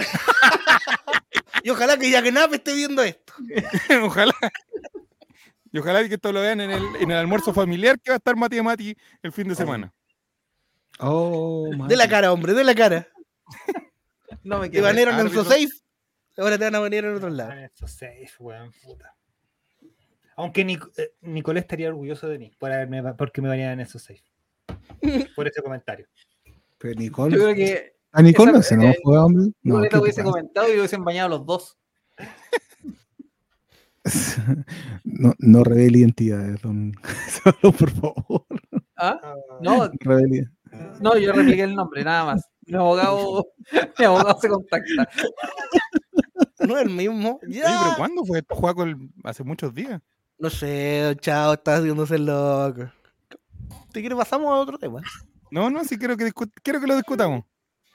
Y ojalá que Yagenap esté viendo esto. Ojalá. Y ojalá que esto lo vean en el almuerzo familiar que va a estar Mati y Mati el fin de semana. Oh, De la cara, hombre, de la cara. No me Te quedo. banearon en árbitro. esos 6. Ahora te van a banear en otro lado. Ah, esos 6, weón, puta. Aunque Nicolás estaría orgulloso de mí porque me baneaban en esos 6. Por ese comentario. Pero Yo Nicole. creo que ¿A Nicole no esa- se nos fue, hombre? No, Nicoleta ¿qué hubiese pasa? comentado y hubiesen bañado los dos. No revele identidades, don. Solo, por favor. ¿Ah? No, Revele. no, yo repliqué el nombre, nada más. Mi abogado se contacta. No es el mismo. Oye, Ya. pero ¿cuándo fue esto, Juaco? Hace muchos días. No sé, chao, estás haciéndose el loco. ¿Te quieres pasamos a otro tema? No, sí quiero que lo discutamos.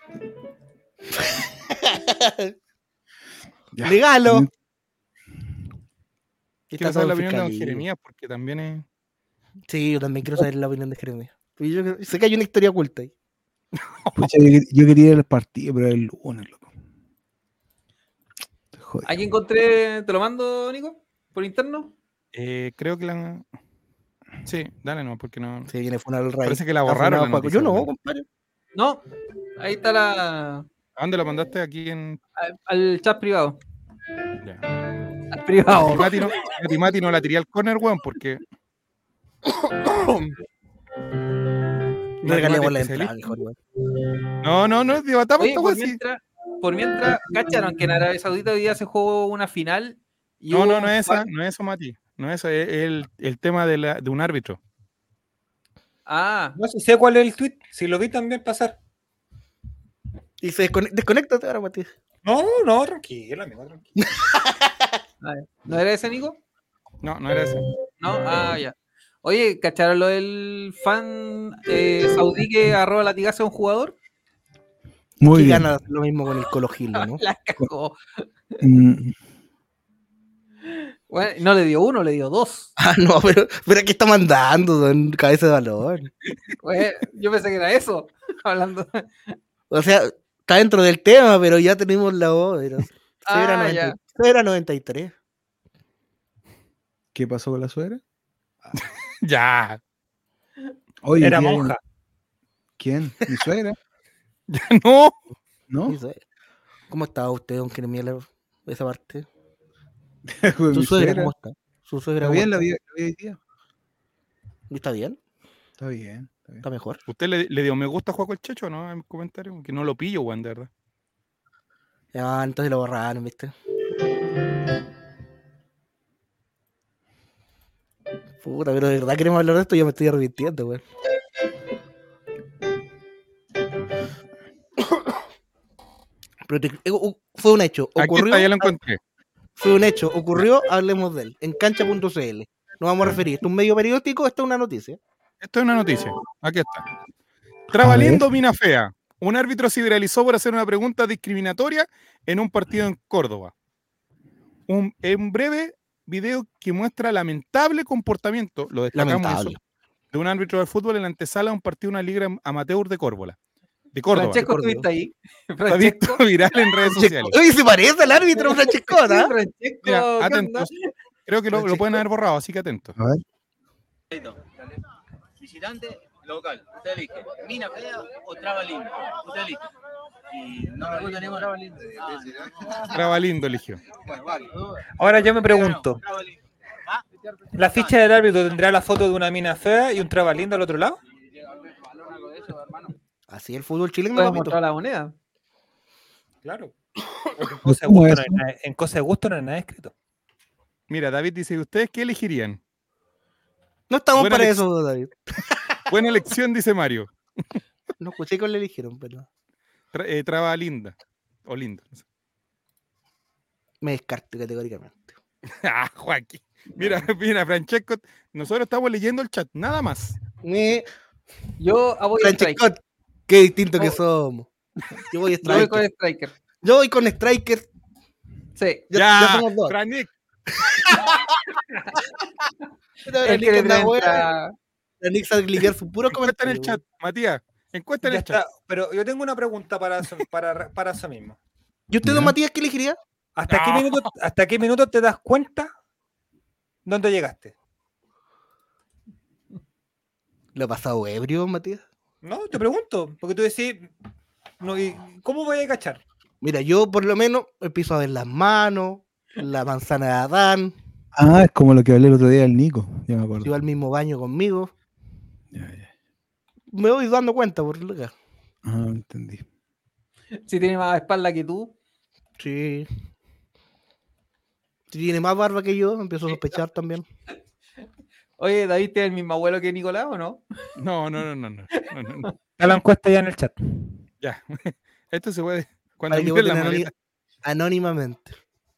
Ya. Legalo. Quiero saber la opinión de don Jeremías porque también es. Sí, yo también quiero saber la opinión de Jeremías. Y yo sé que hay una historia oculta ahí. Pucha, yo quería ir al partido, pero el lunes, loco. Joder. Aquí encontré, ¿te lo mando, Nico? ¿Por interno? Creo que la. Sí, dale no, porque no. Se viene Funeral Rey. Parece que la borraron. La noticia, Yo no, weón. compadre. No, ahí está ¿A dónde la mandaste? Aquí en. al chat privado. Ya. Al privado. Y Mati no la tiré al corner, weón, porque. Regalemos la especialista. entrada, mejor, weón. No, debatamos Oye, esta por weón, sí. mientras, ¿cacharon que en Arabia Saudita hoy día se jugó una final? Y No, hubo no un es esa, fan- no es eso, Mati. No es eso, es el tema de un árbitro. Ah, No sé cuál es el tweet. Si lo vi también pasar. Y se desconéctate ahora, Matías. No, tranquilo, amigo, tranquilo. a ver, ¿no era ese, Nico? No era eso. No, ya. Oye, ¿cacharon lo del fan saudí que arroba latigazo a un jugador? Muy Y bien. gana lo mismo con el Colo Gil, ¿no? La cagó. Mm, Bueno, no le dio uno, le dio dos. Ah, no, pero ¿qué está mandando, don cabeza de balón? Bueno, yo pensé que era eso. Hablando. O sea, está dentro del tema, pero ya tenemos la voz. Ah, ya. Era 93. ¿Qué pasó con la suegra? Ya. Oye, Era ¿quién? monja. ¿Quién? ¿Mi suegra? Ya no. ¿No? Sí, sí. ¿Cómo estaba usted, don Jeremías, esa parte? Con ¿Su mi suegra suegra. cómo está? ¿Su suegra ¿Está cómo bien la está? vida hoy día? ¿Está bien? Está bien. Está mejor. ¿Usted le dio me gusta a Juaco el Checho, no? En el comentario, que no lo pillo, weón, de verdad. Ya, entonces lo borraron, ¿viste? Puta, pero de verdad queremos hablar de esto, yo me estoy arrepintiendo, weón. Pero fue un hecho. Aquí Ocurrió, está, ya lo encontré. fue un hecho. Ocurrió, hablemos de él. En cancha.cl. Nos vamos a referir. Esto es un medio periodístico, esto es una noticia. Esto es una noticia. Aquí está. Trabalindo mina fea. Un árbitro se viralizó por hacer una pregunta discriminatoria en un partido en Córdoba. Un breve video que muestra lamentable comportamiento, lo destacamos Lamentable. eso, de un árbitro de fútbol en la antesala de un partido de una liga amateur de Córdoba. De Córdoba. Francesco, Córdoba. ¿estuviste ahí? Está visto viral en redes sociales. Oye, se parece al árbitro Francesco, ¿no? Francesco, Mira, ¿qué onda? atentos. Creo que lo pueden haber borrado, así que atentos. A ver. Visitante, local. Usted elige. Mina fea o traba lindo. Usted elige. Y no me gusta ningún traba lindo. Trabalindo eligió. Bueno, vale. Ahora yo me pregunto, Traba lindo. ¿la ficha del árbitro tendrá la foto de una mina fea y un trabalindo al otro lado? Así el fútbol chileno, ¿Puedes papito. mostrar la moneda? Claro. ¿Cómo es? En cosa de gusto no hay nada escrito. Mira, David dice, ¿ustedes qué elegirían? No estamos Buena para elección. eso, David. Buena elección, dice Mario. No escuché que le eligieron, pero Traba-linda. O lindo. No sé. me descarto categóricamente. Ah, Joaquín. Mira, mira, Francesco. Nosotros estamos leyendo el chat, nada más. Yo voy a Striker. Francesco, qué distinto que somos. Yo voy a Yo voy con Striker. Striker. Yo voy con Striker. Sí. Ya somos dos. Franik. El que le entra... Nick sabe cliquear su puro Encuesta en el comentario. chat, Matías. Encuesta en Ya el chat. está, pero yo tengo una pregunta para eso mismo. ¿Y usted, don Ya. Matías, qué elegiría? ¿Hasta qué minuto te das cuenta dónde llegaste? ¿Lo ha pasado ebrio, Matías? No, te pregunto, porque tú decís, no, ¿y ¿cómo voy a cachar? Mira, yo por lo menos empiezo a ver las manos, la manzana de Adán, Ah, es como lo que hablé el otro día del Nico. Ya me acuerdo. si va al mismo baño conmigo. Ya, ya. Me voy dando cuenta por lo que. Ah, entendí. Si tiene más espalda que tú. Sí. Si tiene más barba que yo, empiezo a sospechar también. Oye, David, ¿tiene el mismo abuelo que Nicolás o no? No. Está la encuesta ya en el chat. Ya. Esto se puede. Cuando Para que miren la voten maleta. anónimamente.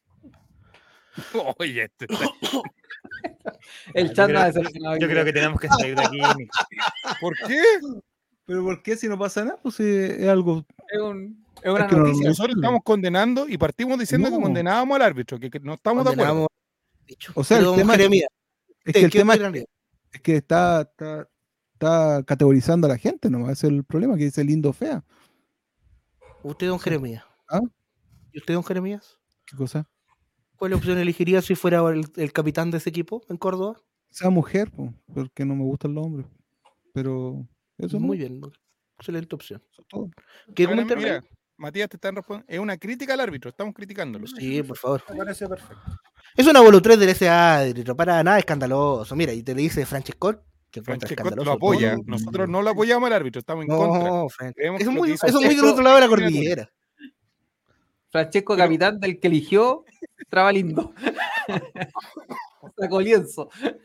Oye, este está- El chat Yo no ha creo- decepcionado. Yo creo que tenemos que salir de aquí. Nico. ¿Por qué? ¿Pero por qué si no pasa nada? Pues es algo. Es una Es que no- noticia. Nosotros estamos condenando y partimos diciendo que No. condenábamos al árbitro, que no estamos de acuerdo. Condenamos, dicho. O sea, Pero, el don tema Jeremías, es que el ¿qué tema opinaría? es que está categorizando a la gente, ¿no? Ese es el problema, que dice lindo o fea. Usted, don Jeremías. ¿Ah? ¿Y usted, don Jeremías? ¿Qué cosa? ¿Cuál opción elegiría si fuera el capitán de ese equipo en Córdoba? Sea mujer, po, porque no me gustan los hombres. Pero eso Muy no, bien. Excelente opción. eso es todo. ¿Qué Ahora, comentario? mira, Matías te están respondiendo. Es una crítica al árbitro, estamos criticándolo. Sí, por favor. Me parece perfecto. Es una voluntad del SA, no para nada escandaloso. Mira, y te le dice Francesco, que encuentra Francesco escandaloso lo apoya. todo. Nosotros no lo apoyamos al árbitro, estamos en contra. No, Fran. Creemos que Eso es lo muy, que hizo eso es muy del Francesco otro lado de la es discriminatorio. cordillera. Francesco, capitán del que eligió, traba lindo. Sacó lienzo.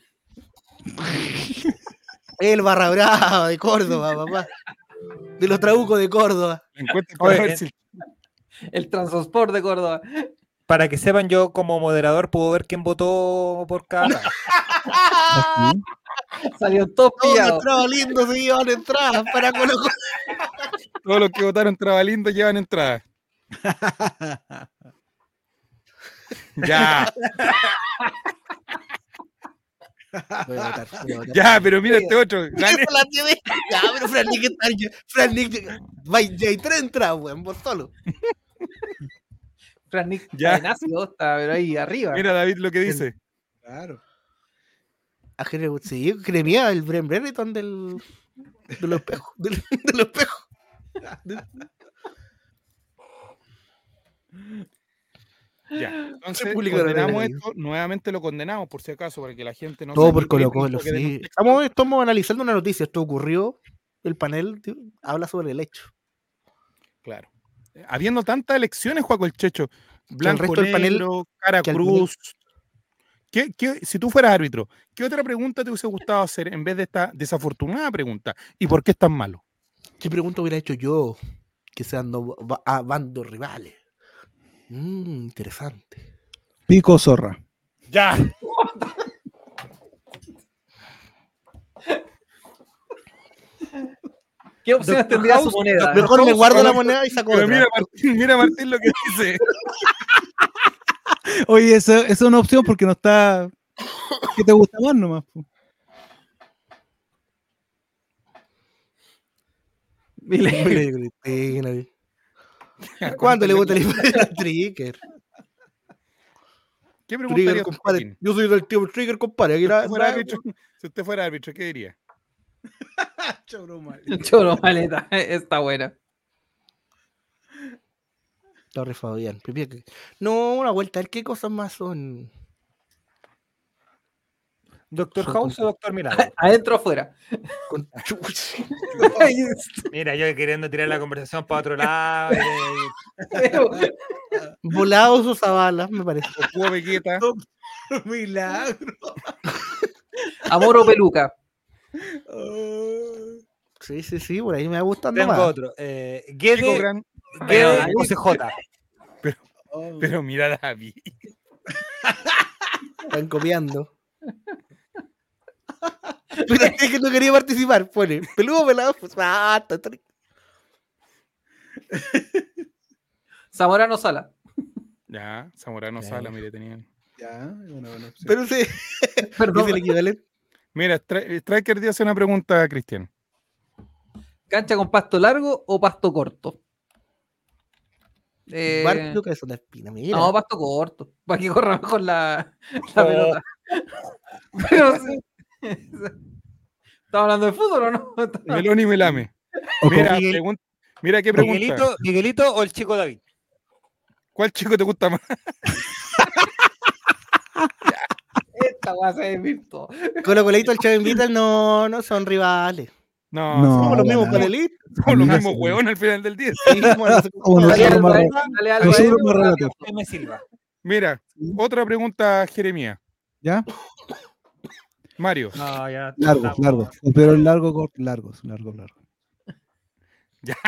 El Barra Brava de Córdoba, papá. De los Trabucos de Córdoba. Encuentra para Oye, ver si- El Transosport de Córdoba. Para que sepan, yo como moderador puedo ver quién votó por cada lado. Así. Salieron todos Todos los pillados. trabalindos se llevan entradas para colocar. todos los que votaron Trabalindo llevan entrada. Ya, Voy a votar. ya, pero mira este otro. Gané. Eso la tiene. Ya, pero Fran Nick está. Fran Nick. Ya hay 3 entradas, weón, por solo. Fran Nick Ya. en ácido está, pero ahí arriba. Mira David lo que dice. Claro. Sí, Jeremías, el Bren Brereton de los espejos. De los espejos. Ya, entonces República de condenamos Reino. esto, nuevamente lo condenamos por si acaso, para que la gente no Todo se por Colo interprete Colo, lo que sí. denuncie. Estamos analizando una noticia. Esto ocurrió el panel habla sobre el hecho. Claro. Habiendo tantas elecciones, Juaco el Checho, blanco, resto del panel- negro, cara que al cruz. Si tú fueras árbitro, ¿qué otra pregunta te hubiese gustado hacer en vez de esta desafortunada pregunta? ¿Y por qué es tan malo? ¿Qué pregunta hubiera hecho yo que sean a bandos rivales? Interesante. Pico zorra. Ya. ¿Qué opciones tendría su moneda? Mejor me guardo la moneda y saco Pero otra. mira Martín lo que dice. Oye, esa es una opción porque no está. ¿Qué te gusta más nomás? Po? ¿Cuándo le gusta el Trigger? ¿Qué Trigger, preguntaría compadre. Yo soy del tío Trigger, compadre. Aquí si usted fuera árbitro, ¿qué diría? Choro maleta, está buena. Torre Fabián. No, una vuelta. A ver qué cosas más son. ¿Doctor Son House o Doctor Milagro? Adentro o afuera. Con... Mira, yo queriendo tirar la conversación para otro lado. Volados o Zabalas, me parece. O Vegeta. Milagro. Amor o peluca. Sí, por ahí me va gustando Tengo más. otro. Chico Guede gran. o CJ. Pero mira David. Están copiando. Pero es que no quería participar. Pone peludo pelado. Pues, Zamorano Sala. Ya, Zamorano Sala, mire, tenían. Ya, una buena opción. pero sí. Perdón. Es el equivalente. Mira, Striker te hace una pregunta a Cristian. ¿Cancha con pasto largo o pasto corto? Creo que es una espina. Mira. No, pasto corto. Para que corra mejor la pelota. Pero sí. ¿Estamos hablando de fútbol o no? Meloni Melame. O Mira, Miguel- mira qué pregunta. Miguelito o el chico David. ¿Cuál chico te gusta más? Esta va a ser virtual. Colo Colito, el Chavo Vital no son rivales. No, No, Somos los mismos no. panelistas. somos los Amigas, mismos sí. huevones al final del día. Sí, bueno, O Dale nosotros algo más a él, rato. dale algo a Nosotros él. más relatos. M. Silva. Mira, otra pregunta, Jeremías. ¿Ya? Mario. No, ya. Largo, estamos- largo. Pero el largo, largo. Ya.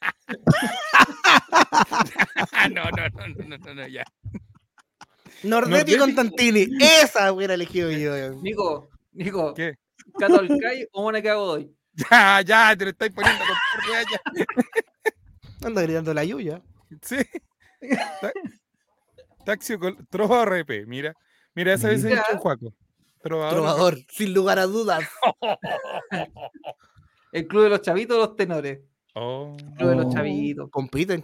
No, ya. Nordetti y Constantini. Esa hubiera elegido yo. Nico, ¿Qué? ¿Cato Alcay o Mónica que hago doy? Ya, te lo estáis poniendo con porra ya. Anda gritando la Yuya. Sí. Taxi Trova o RP, mira. Mira, esa vez he dicho Juaco. Trovador, sin lugar a dudas. El club de los chavitos o los tenores. Oh. El club de los chavitos. Compiten.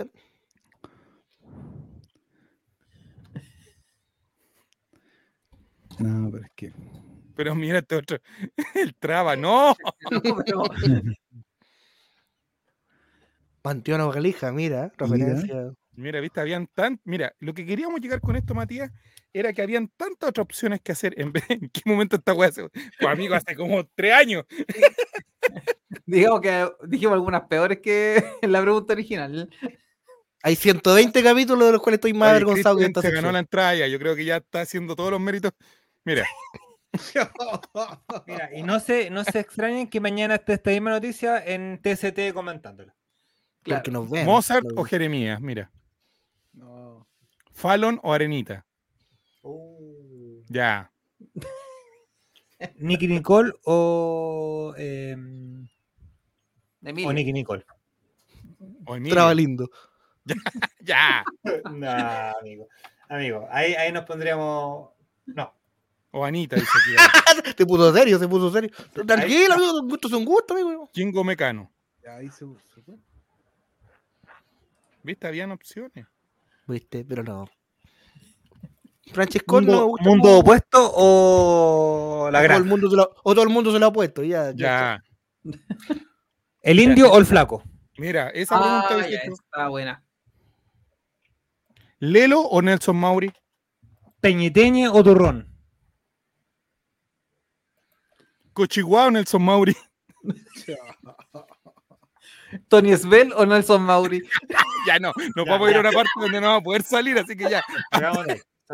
No, pero es que. Pero mira este otro. El traba, no. Pero, Panteón o Galija, mira, referencia. Mira, viste, Mira, lo que queríamos llegar con esto, Matías, era que habían tantas otras opciones que hacer. ¿En qué momento esta weá se... Pues amigo, hace como 3 años. digamos que dijimos algunas peores que en la pregunta original. Hay 120 capítulos de los cuales estoy más Oye, avergonzado que Cristian esta se ganó sección. la entrada ya. Yo creo que ya está haciendo todos los méritos. Mira, Mira, y no se extrañen que mañana esté esta misma noticia en TCT comentándola. Claro. Porque nos ven. Mozart nos o ven. Jeremías, mira. No. Fallon o Arenita. Ya. Nicky Nicole o Emilio. Nicky Nicole. O Emilio. Traba lindo. Ya. No, amigo, ahí nos pondríamos. No. O Anita, dice aquí. Se puso serio. Tranquilo, amigo, los gustos son gustos, amigo. Kingo Mecano. Ya ahí se fue. ¿Viste? Habían opciones. Viste, pero no. Francesco no me Mundo, gusta mundo mucho. opuesto o la todo gran. el mundo todo el mundo se lo ha puesto. Ya. ¿El indio o el flaco? Mira, esa pregunta Ah, dice ya, tú. está buena. ¿Lelo o Nelson Mauri? ¿Peñiteñe o turrón? ¿Cochiguá o Nelson Mauri? ¿Tony Svel o Nelson Mauri? Ya no vamos a ir a una parte donde no vamos a poder salir, así que ya. Sacámoslo.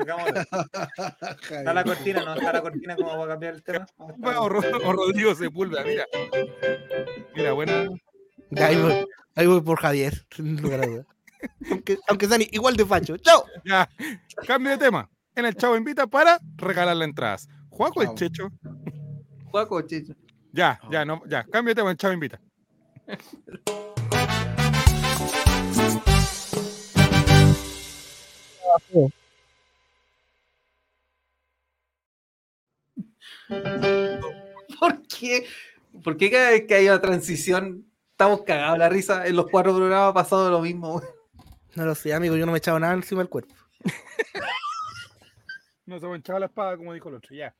Está la cortina, ¿no? Está la cortina como va a cambiar el tema. O Rodrigo Sepúlveda, mira. Mira, buena. Ya, ahí voy por Javier, sin lugar a dudas. Aunque sean igual de facho. ¡Chao! Ya, cambio de tema. En el Chavo Invita para regalar las entradas. Juaco el Checho. Juaco, Checho. Ya, cambio de tema en el Chavo Invita. ¿Por qué? ¿Por qué cada vez que hay una transición estamos cagados la risa? En los 4 programas ha pasado lo mismo, güey. No lo sé, amigo, yo no me he echado nada encima del cuerpo. No se manchaba la espada, como dijo el otro, ya.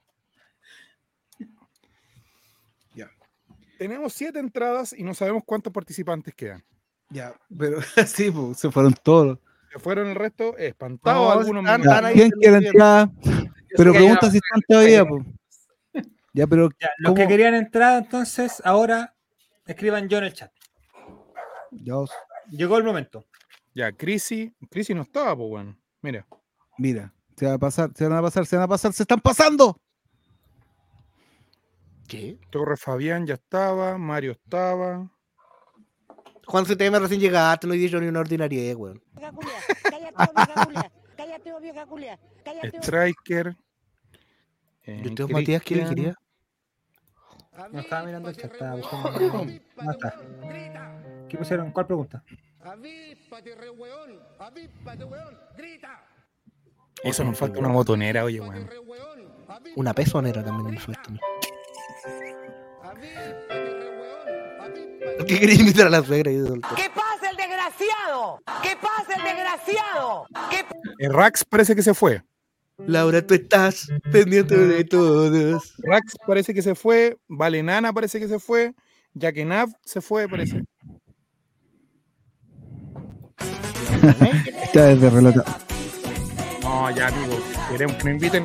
Tenemos 7 entradas y no sabemos cuántos participantes quedan. Ya, pero sí, pues, se fueron todos. Se fueron el resto espantados. Algunos están ahí. ¿Quién quiere entrar? Pero sé que pregunta hay si están todavía, pues. Ya, pero Ya, los que querían entrar, entonces, ahora escriban yo en el chat. Dios, Llegó el momento. Ya, Crisi no estaba, pues bueno. Mira. mira, se van a pasar, se están pasando. ¿Qué? Torre Fabián ya estaba, Mario estaba. Juan CTM recién llegaste, no he dicho ni una ordinaria, weón. Cállate, vieja culia. Cállate, Striker. ¿Y usted, Matías, quién quería? No estaba mirando el chat, estaba buscando. No está. ¿Qué pusieron? ¿Cuál pregunta? Eso nos falta una botonera, oye, weón. Una pezonera también me falta a mí. ¿Qué quería invitar a la suegra? ¿Qué pasa el desgraciado? ¿Qué pasa el desgraciado? Rax parece que se fue. Laura, tú estás pendiente de todos. Rax parece que se fue. Valenana parece que se fue. Jaquenav se fue, parece. Ya desde relata. No, ya, amigo. Queremos que me inviten.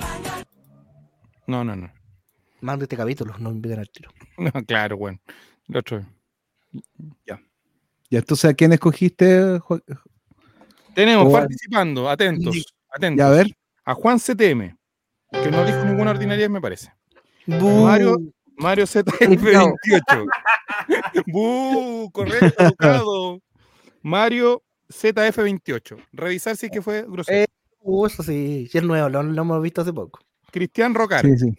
No. Mande este capítulo, no me inviten al tiro. No, claro, bueno. El otro. Ya, entonces, ¿a quién escogiste? Tenemos Oh. participando, atentos. Ya, a ver. A Juan CTM, que no dijo ninguna ordinaria, me parece. Bu. Mario ZF28. Correcto, educado. Mario ZF28. Revisar si es que fue grosero. Eso sí, es nuevo, lo hemos visto hace poco. Cristian Rocar. Sí.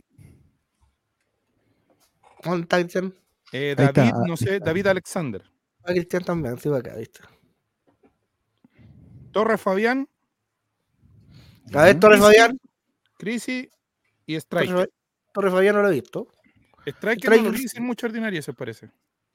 ¿Dónde está Cristian? David, está. no sé, David Alexander. Ah, Cristian también, sí, va acá, ¿viste? Torres Fabián, A ver, Torres Fabián. Crisi y Striker. Torres Fabián no lo he visto. Striker no lo dicen mucho ordinaria, se parece.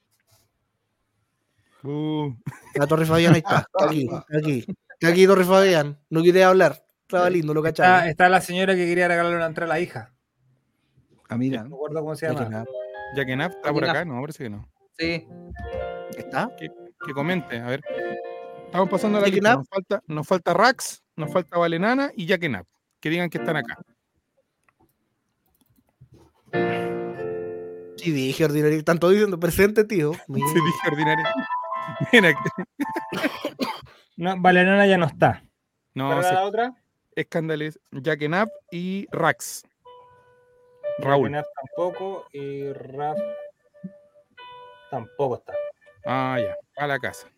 La Torres Fabián ahí está. Está aquí Torres Fabián. No quería hablar. Estaba lindo, lo cachaba. Está la señora que quería regalarle una entrada a la hija. Ah, mira. No me acuerdo cómo se llama. Jaquenap está por acá, no, parece que no. Sí. ¿Está? Que comente, a ver. Estamos pasando a la lista. Nos falta Rax, nos falta Valenana y Jaquenap. Que digan que están acá. Sí, dije ordinario. Tanto diciendo presente, tío. Sí, dije ordinario. Mira, No, Valenana ya no está. no, ¿Pero la otra? Escandales, Jaquenap y Rax. Raúl. Jaquenap tampoco y Raf tampoco está. Ah, ya, a la casa.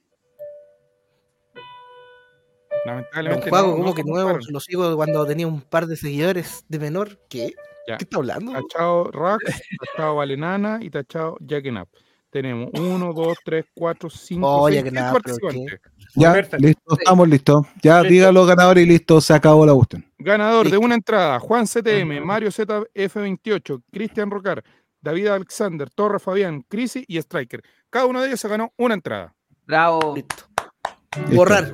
Lamentablemente. Juego, no como que se nuevo, ocuparon. lo sigo cuando tenía un par de seguidores de menor. ¿Qué? Ya. ¿Qué está hablando? Tachado Rax, tachado Valenana y tachado Jaquenap. Tenemos 1, 2, 3, 4, 5, Oh, 6 Jaquenap, participantes. Ya, Perfecto. listo, estamos listos. Ya, Listo. diga los ganadores y listo, se acabó la cuestión. Ganador de Listo. una entrada, Juan CTM, Mario ZF28, Cristian Rocar, David Alexander, Torre Fabián, Crisi y Striker. Cada uno de ellos se ganó una entrada. Bravo. Listo. Listo. Borrar.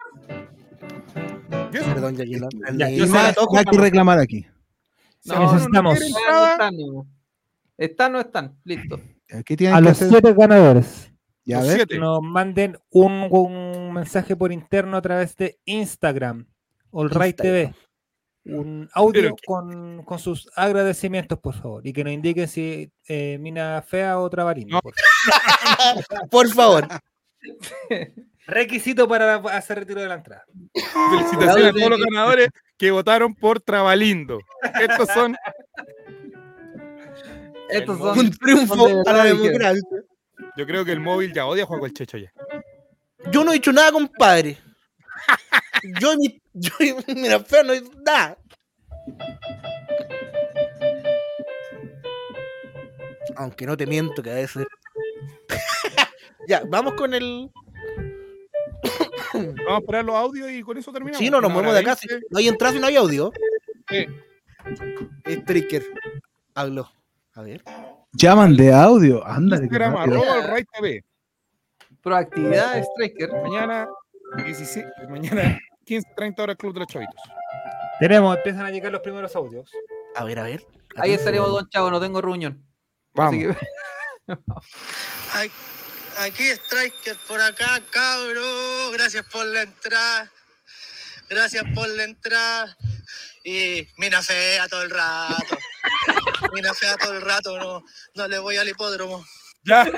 ¿Y eso? Perdón, Jaquenap. Ya, Y nada que reclamar aquí. Necesitamos quiere No, entrada, están, no. ¿Están o no están? Listo. ¿Qué tienen a que los hacer? 7 ganadores. Ya, a los ver. 7. Que nos manden un mensaje por interno a través de Instagram. All Right TV. un audio Pero con sus agradecimientos, por favor. Y que nos indiquen si mina fea o trabalino. No. Por favor. Requisito para hacer retiro de la entrada. Felicitaciones a todos los ganadores que votaron por Trabalindo. Estos son Un triunfo a la democracia. Yo creo que el móvil ya odia a Juan el Checho ya. Yo no he dicho nada, compadre. Mira, feo, no he dicho nada. Aunque no te miento que a veces. Ya, vamos con el. Vamos a esperar los audios y con eso terminamos. Sí, no nos Una movemos hora de acá. 20. Si no hay entrada y no hay audio. Sí. Stricker. Habló. A ver. Llaman de audio. Ándale. qué Instagram, rápido. @elRayTV. Proactividad, Striker. Mañana 15:30 horas Club de los Chavitos. Empiezan a llegar los primeros audios. A ver, a ver. Ahí estaremos, don Chavo, no tengo reunión. Vamos. Así que- Aquí Striker por acá, cabro. Gracias por la entrada. Gracias por la entrada. Y mina fea todo el rato. Mina fea todo el rato. No le voy al hipódromo. Ya.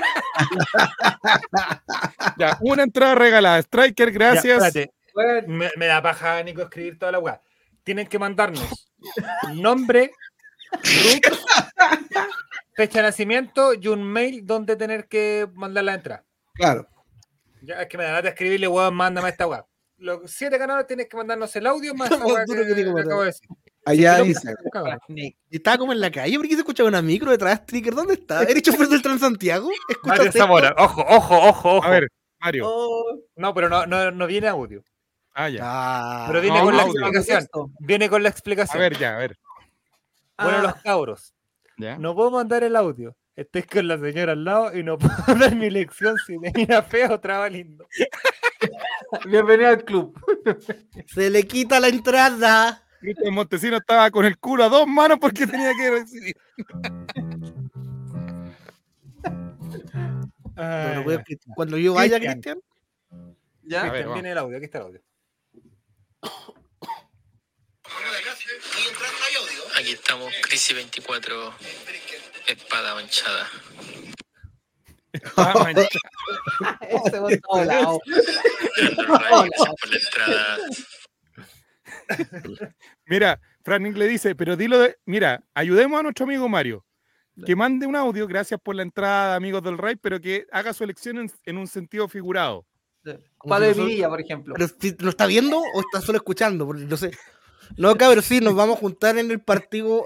Ya, una entrada regalada. Striker, gracias. Ya, espérate. Me da paja, Nico, escribir toda la weá. Tienen que mandarnos nombre, root, fecha de nacimiento y un mail donde tener que mandar la entrada. Claro. Ya es que me da lata escribirle, weón, mándame esta weá. Los 7 ganadores tienes que mandarnos el audio más esa weá Duro que digo, que acabo de decir. Allá Si no, dice. cagamos. Yo estaba como en la calle, ¿por qué se escuchaba una micro detrás de Stricker? ¿Dónde está? ¿Eres chofer del Transantiago? Mario ¿Escuchaste Zamora, ojo. A ver, Mario. No, pero no viene audio. Ah, ya. Ah, Pero viene no, con la audio. explicación. Viene con la A explicación. ver, ya, a ver. Bueno, los cabros. Ya. No puedo mandar el audio. Estoy con la señora al lado y no puedo dar mi lección si me mira feo o traba lindo. Bienvenido al club. se le quita la entrada. Cristian Montesinos estaba con el culo a 2 manos porque tenía que recibir. Pero, pues, cuando yo vaya, Cristian. Cristian. ¿Ya? A ver, vamos. Viene el audio, aquí está el audio. Aquí estamos, Crisis 24, espada manchada. Ah, mancha. Ese fue todo lado. Tirando rayos por la entrada. Mira, Frank le dice, pero dilo de. Mira, ayudemos a nuestro amigo Mario. Que mande un audio, gracias por la entrada, amigos del Rey, pero que haga su elección en un sentido figurado. Palo de Virilla, por ejemplo. Pero si lo está viendo o está solo escuchando, porque no sé. No, cabrón, sí, nos vamos a juntar en el partido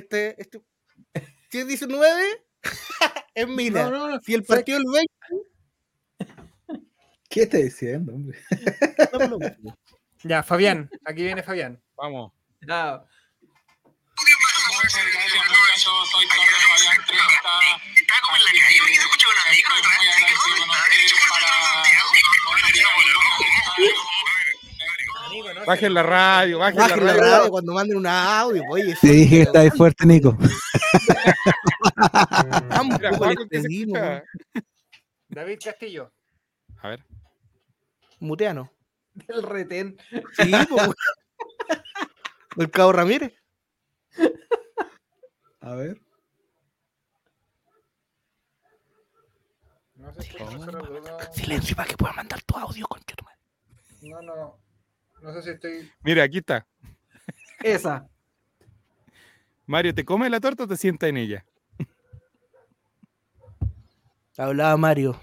si es 19, es mina. No, Si el partido es el 20, ¿Qué está diciendo, hombre? no me lo- Ya, Fabián, aquí viene Fabián. Vamos. Ya. Soy Torres Fabián 30. Está como en la calle porque se escucha una micro detrás. Bajen la radio, bajen la Bajen la radio. radio cuando manden un audio, oye. Te dije que está ahí fuerte, Nico. Tampoco Mira, le Juaco, ¿qué se entendimos, escucha? David Castillo. A ver. Muteano. El retén. Sí, pues. El Cabo Ramírez. A ver. No se escucha, no. Silencio para que pueda mandar tu audio, conchetumadre. No sé si estoy. Mira, aquí está. Esa. Mario, ¿te comes la torta o te sientas en ella? Hablaba Mario.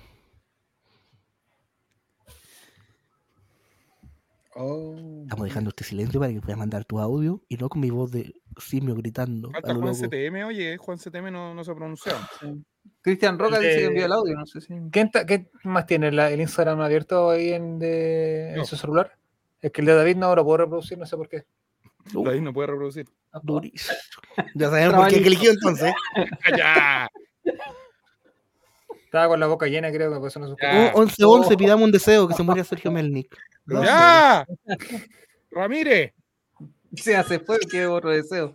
Estamos dejando este silencio para que puedas mandar tu audio y no con mi voz de simio gritando. Falta a lo Juan loco. CTM, oye, Juan CTM no se ha pronunciado. Cristian Roca El dice de- que envió el audio, no sé si. ¿Qué más tiene el Instagram abierto ahí en su celular? Es que el de David no lo puedo reproducir, no sé por qué. David no puede reproducir. Durísimo. Ya sabemos por qué eligió entonces. ¡Ya! Estaba con la boca llena, creo que por eso no se Ya. escucha. 11-11, pidamos un deseo que se muera Sergio Melnik. ¡Ya! ¡Ramírez! Se hace fue que otro deseo.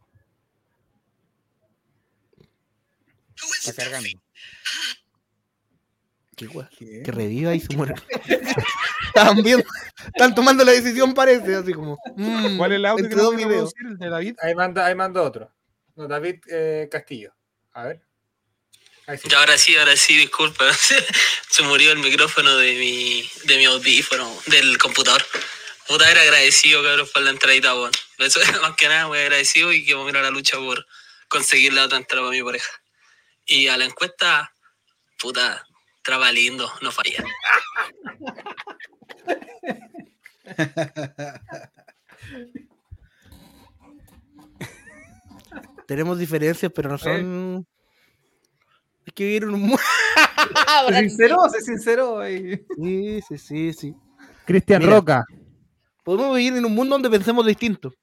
Está cargando. Qué wea. Que reviva y se muera. Estaban Están tomando la decisión, parece, así como. ¿Cuál es el audio que entre nos dos viene a videos. producir? ¿El de David? Ahí mando otro. No, David Castillo. A ver. Ahí sí. Ya, ahora sí, disculpa. Se murió el micrófono de mi audífono, del computador. Puta, era agradecido, cabrón, por la entradita, weón. Eso más que nada, muy agradecido y que vamos a ir a la lucha por conseguir la otra entrada para mi pareja. Y a la encuesta, puta, traba lindo, no falla. Tenemos diferencias, pero no son. Hay que vivir en un mundo. Se sinceró ahí. Sí. Cristian Mira. Roca. Podemos vivir en un mundo donde pensemos distinto.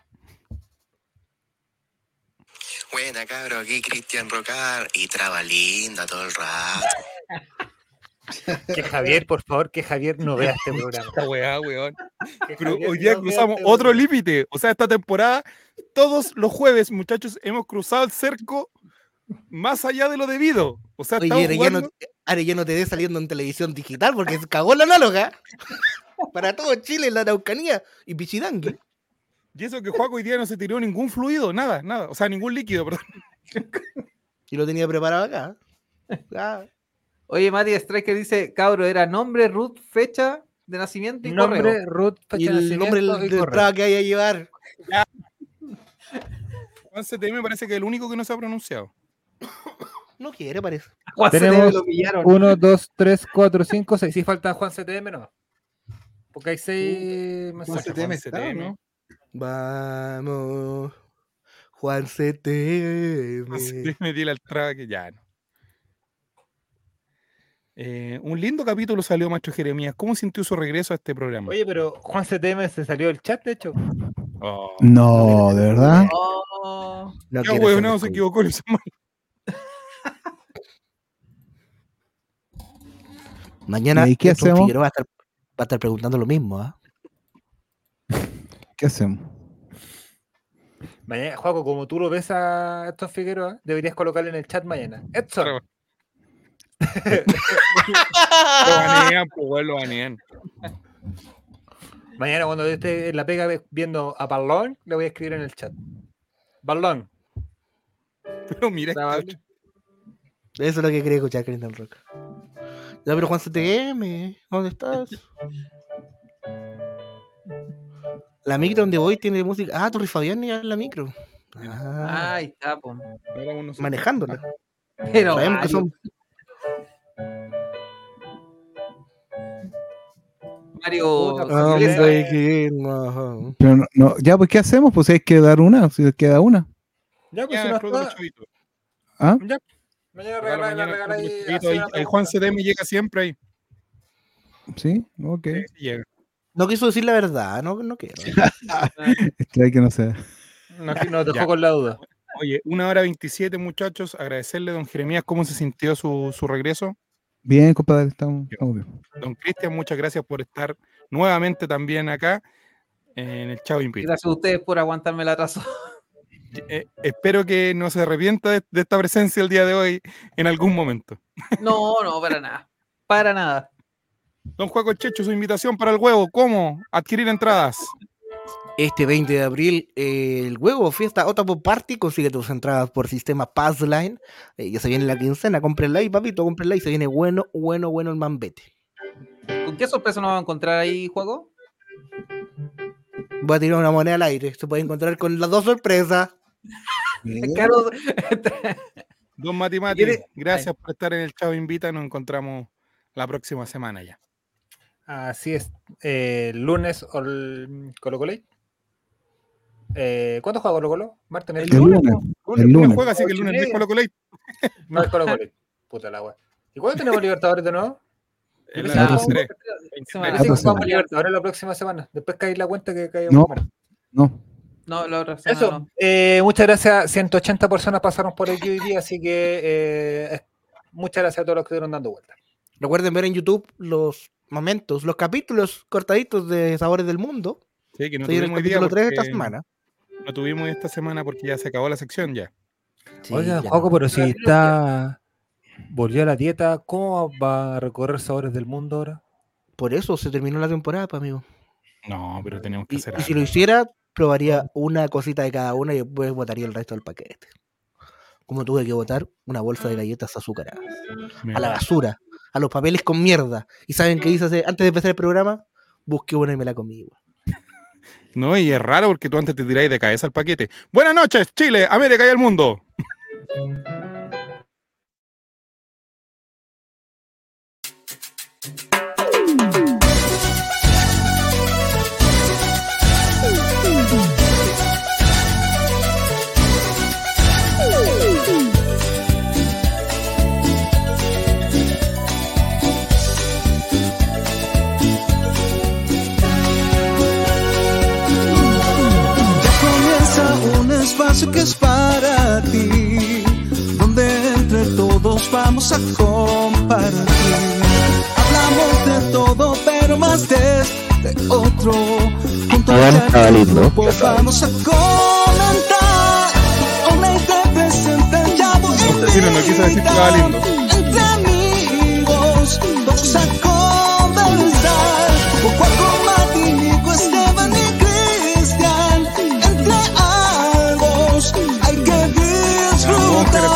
Buena, cabro, aquí Cristian Rocar y traba linda todo el rato. Que Javier, por favor, que Javier no vea este programa. Esta weá, weón. Que Pero Javier hoy día no vea cruzamos este otro programa. límite. O sea, esta temporada, todos los jueves, muchachos, hemos cruzado el cerco más allá de lo debido. O sea, Oye, estamos Arellano, jugando... Arellano TV saliendo en televisión digital porque se cagó la análoga. Para todo Chile, la Araucanía y Pichidangui. Y eso que Juaco hoy día no se tiró ningún fluido, nada. O sea, ningún líquido, perdón. Y lo tenía preparado acá. Ah. Oye, Mati Striker dice, cabro, era nombre, root, fecha de nacimiento y Nombre, correo. root, Y fecha de el nombre nacimiento y del correo. traba que hay a llevar. Juan CTM me parece que es el único que no se ha pronunciado. No quiere, parece. Juan CTM Tenemos lo pillaron. 1, 2, 3, 4, 5, 6. Sí, falta Juan CTM, no. Porque hay 6 mensajes. CTM está, ¿no? Vamos, Juan CTM. Juan CTM tiene el traba que ya no. Un lindo capítulo salió, Maestro Jeremías. ¿Cómo sintió su regreso a este programa? Oye, pero Juan CTM se salió del chat, de hecho. Oh, No, de verdad. Oh, No ya, quiere weón, ser no, se descubierto. equivocó. Lo hizo mal. Mañana ¿Y qué Edson hacemos? Figueroa va a estar preguntando lo mismo, ¿ah? ¿Qué hacemos? Mañana, Juaco, como tú lo ves a Edson Figueroa, deberías colocarle en el chat mañana. Edson, Lo banean, pues, weón, lo banean. mañana cuando esté en la pega viendo a Balón, le voy a escribir en el chat. Balón. Pero mira, Grabable. Eso es lo que quería escuchar Cristian Rock. Ya, pero Juan CTM, ¿dónde estás? La micro donde voy tiene música. Ah, Torre Fabián ya en la micro. Ah, ahí está, po. manejándola. Pero Sabemos que son. Mario. Hombre, que no. Pero no, ya, pues, ¿qué hacemos? Pues hay que dar una, si queda una. Ya, pues Ya, si no explota los está, chavitos. ¿Ah? ya. Mañana Regalo regala mañana, ahí. explota los chavitos. así Ahí, una ahí Juan pregunta. CTM llega siempre ahí. Sí, ok. Sí, llega. No quiso decir la verdad, no quiero. Hay que no sé. Nos dejó Ya. con la duda. Oye, 1:27, muchachos. Agradecerle a don Jeremías cómo se sintió su regreso. Bien, compadre, estamos bien. Don Cristian, muchas gracias por estar nuevamente también acá en el Chavo Invita. Gracias a ustedes por aguantarme el atraso. Espero que no se arrepienta de esta presencia el día de hoy en algún momento. No, para nada. Para nada. Don Juaco Checho, su invitación para el huevo. ¿Cómo adquirir entradas? Este 20 de abril, el huevo fiesta Otapop Party, consigue tus entradas por sistema Passline. Ya se viene la quincena, cómprenla ahí, papito, cómprenla ahí. Se viene bueno el mambete. ¿Con qué sorpresa nos vamos a encontrar ahí, juego? Voy a tirar una moneda al aire. Se puede encontrar con las dos sorpresas. Claro. Don Mati, gracias por estar en el Chavo Invita. Nos encontramos la próxima semana ya. Así es. El lunes o el Colo Colo. ¿Cuándo juega Colo Colo? ¿Martes? El lunes. El lunes juega, así que el lunes no es Colo Colo. No es Colo Colo. Puta la wea. ¿Y cuándo tenemos Libertadores de nuevo? El la lunes 3. Parece que jugamos Libertadores la próxima semana. Después caí la cuenta que caíamos. No, no. No, la otra semana Eso. no. Muchas gracias. 180 personas pasaron por aquí hoy día, así que muchas gracias a todos los que estuvieron dando vueltas. Recuerden ver en YouTube los momentos, los capítulos cortaditos de Sabores del Mundo. Sí, que no Se viene el tuvimos hoy día capítulo 3 esta porque semana. no tuvimos esta semana porque ya se acabó la sección ya. Sí, Oiga, ya. Juaco, pero si está. Volvió a la dieta, ¿cómo va a recorrer Sabores del Mundo ahora? Por eso se terminó la temporada, pues, amigo. No, pero tenemos que Y hacer si lo algo. hiciera, probaría una cosita de cada una y después botaría el resto del paquete. Como tuve que botar una bolsa de galletas azucaradas. A la basura, a los papeles con mierda. ¿Y saben qué hice antes de empezar el programa? Busqué una y me la comí, weón. No, y es raro porque tú antes te tiráis de cabeza al paquete. Buenas noches, Chile, América y el mundo. Un espacio que es para ti, donde entre todos vamos a compartir. Hablamos de todo, pero más de otro. Junto a grupo vamos a comentar. Una idea presente ya voy no quiso decir que estaba lindo. entre amigos, vamos a conversar. Poco a poco Martín, Nico, Esteban y Cristian. Entre ambos hay que disfrutar.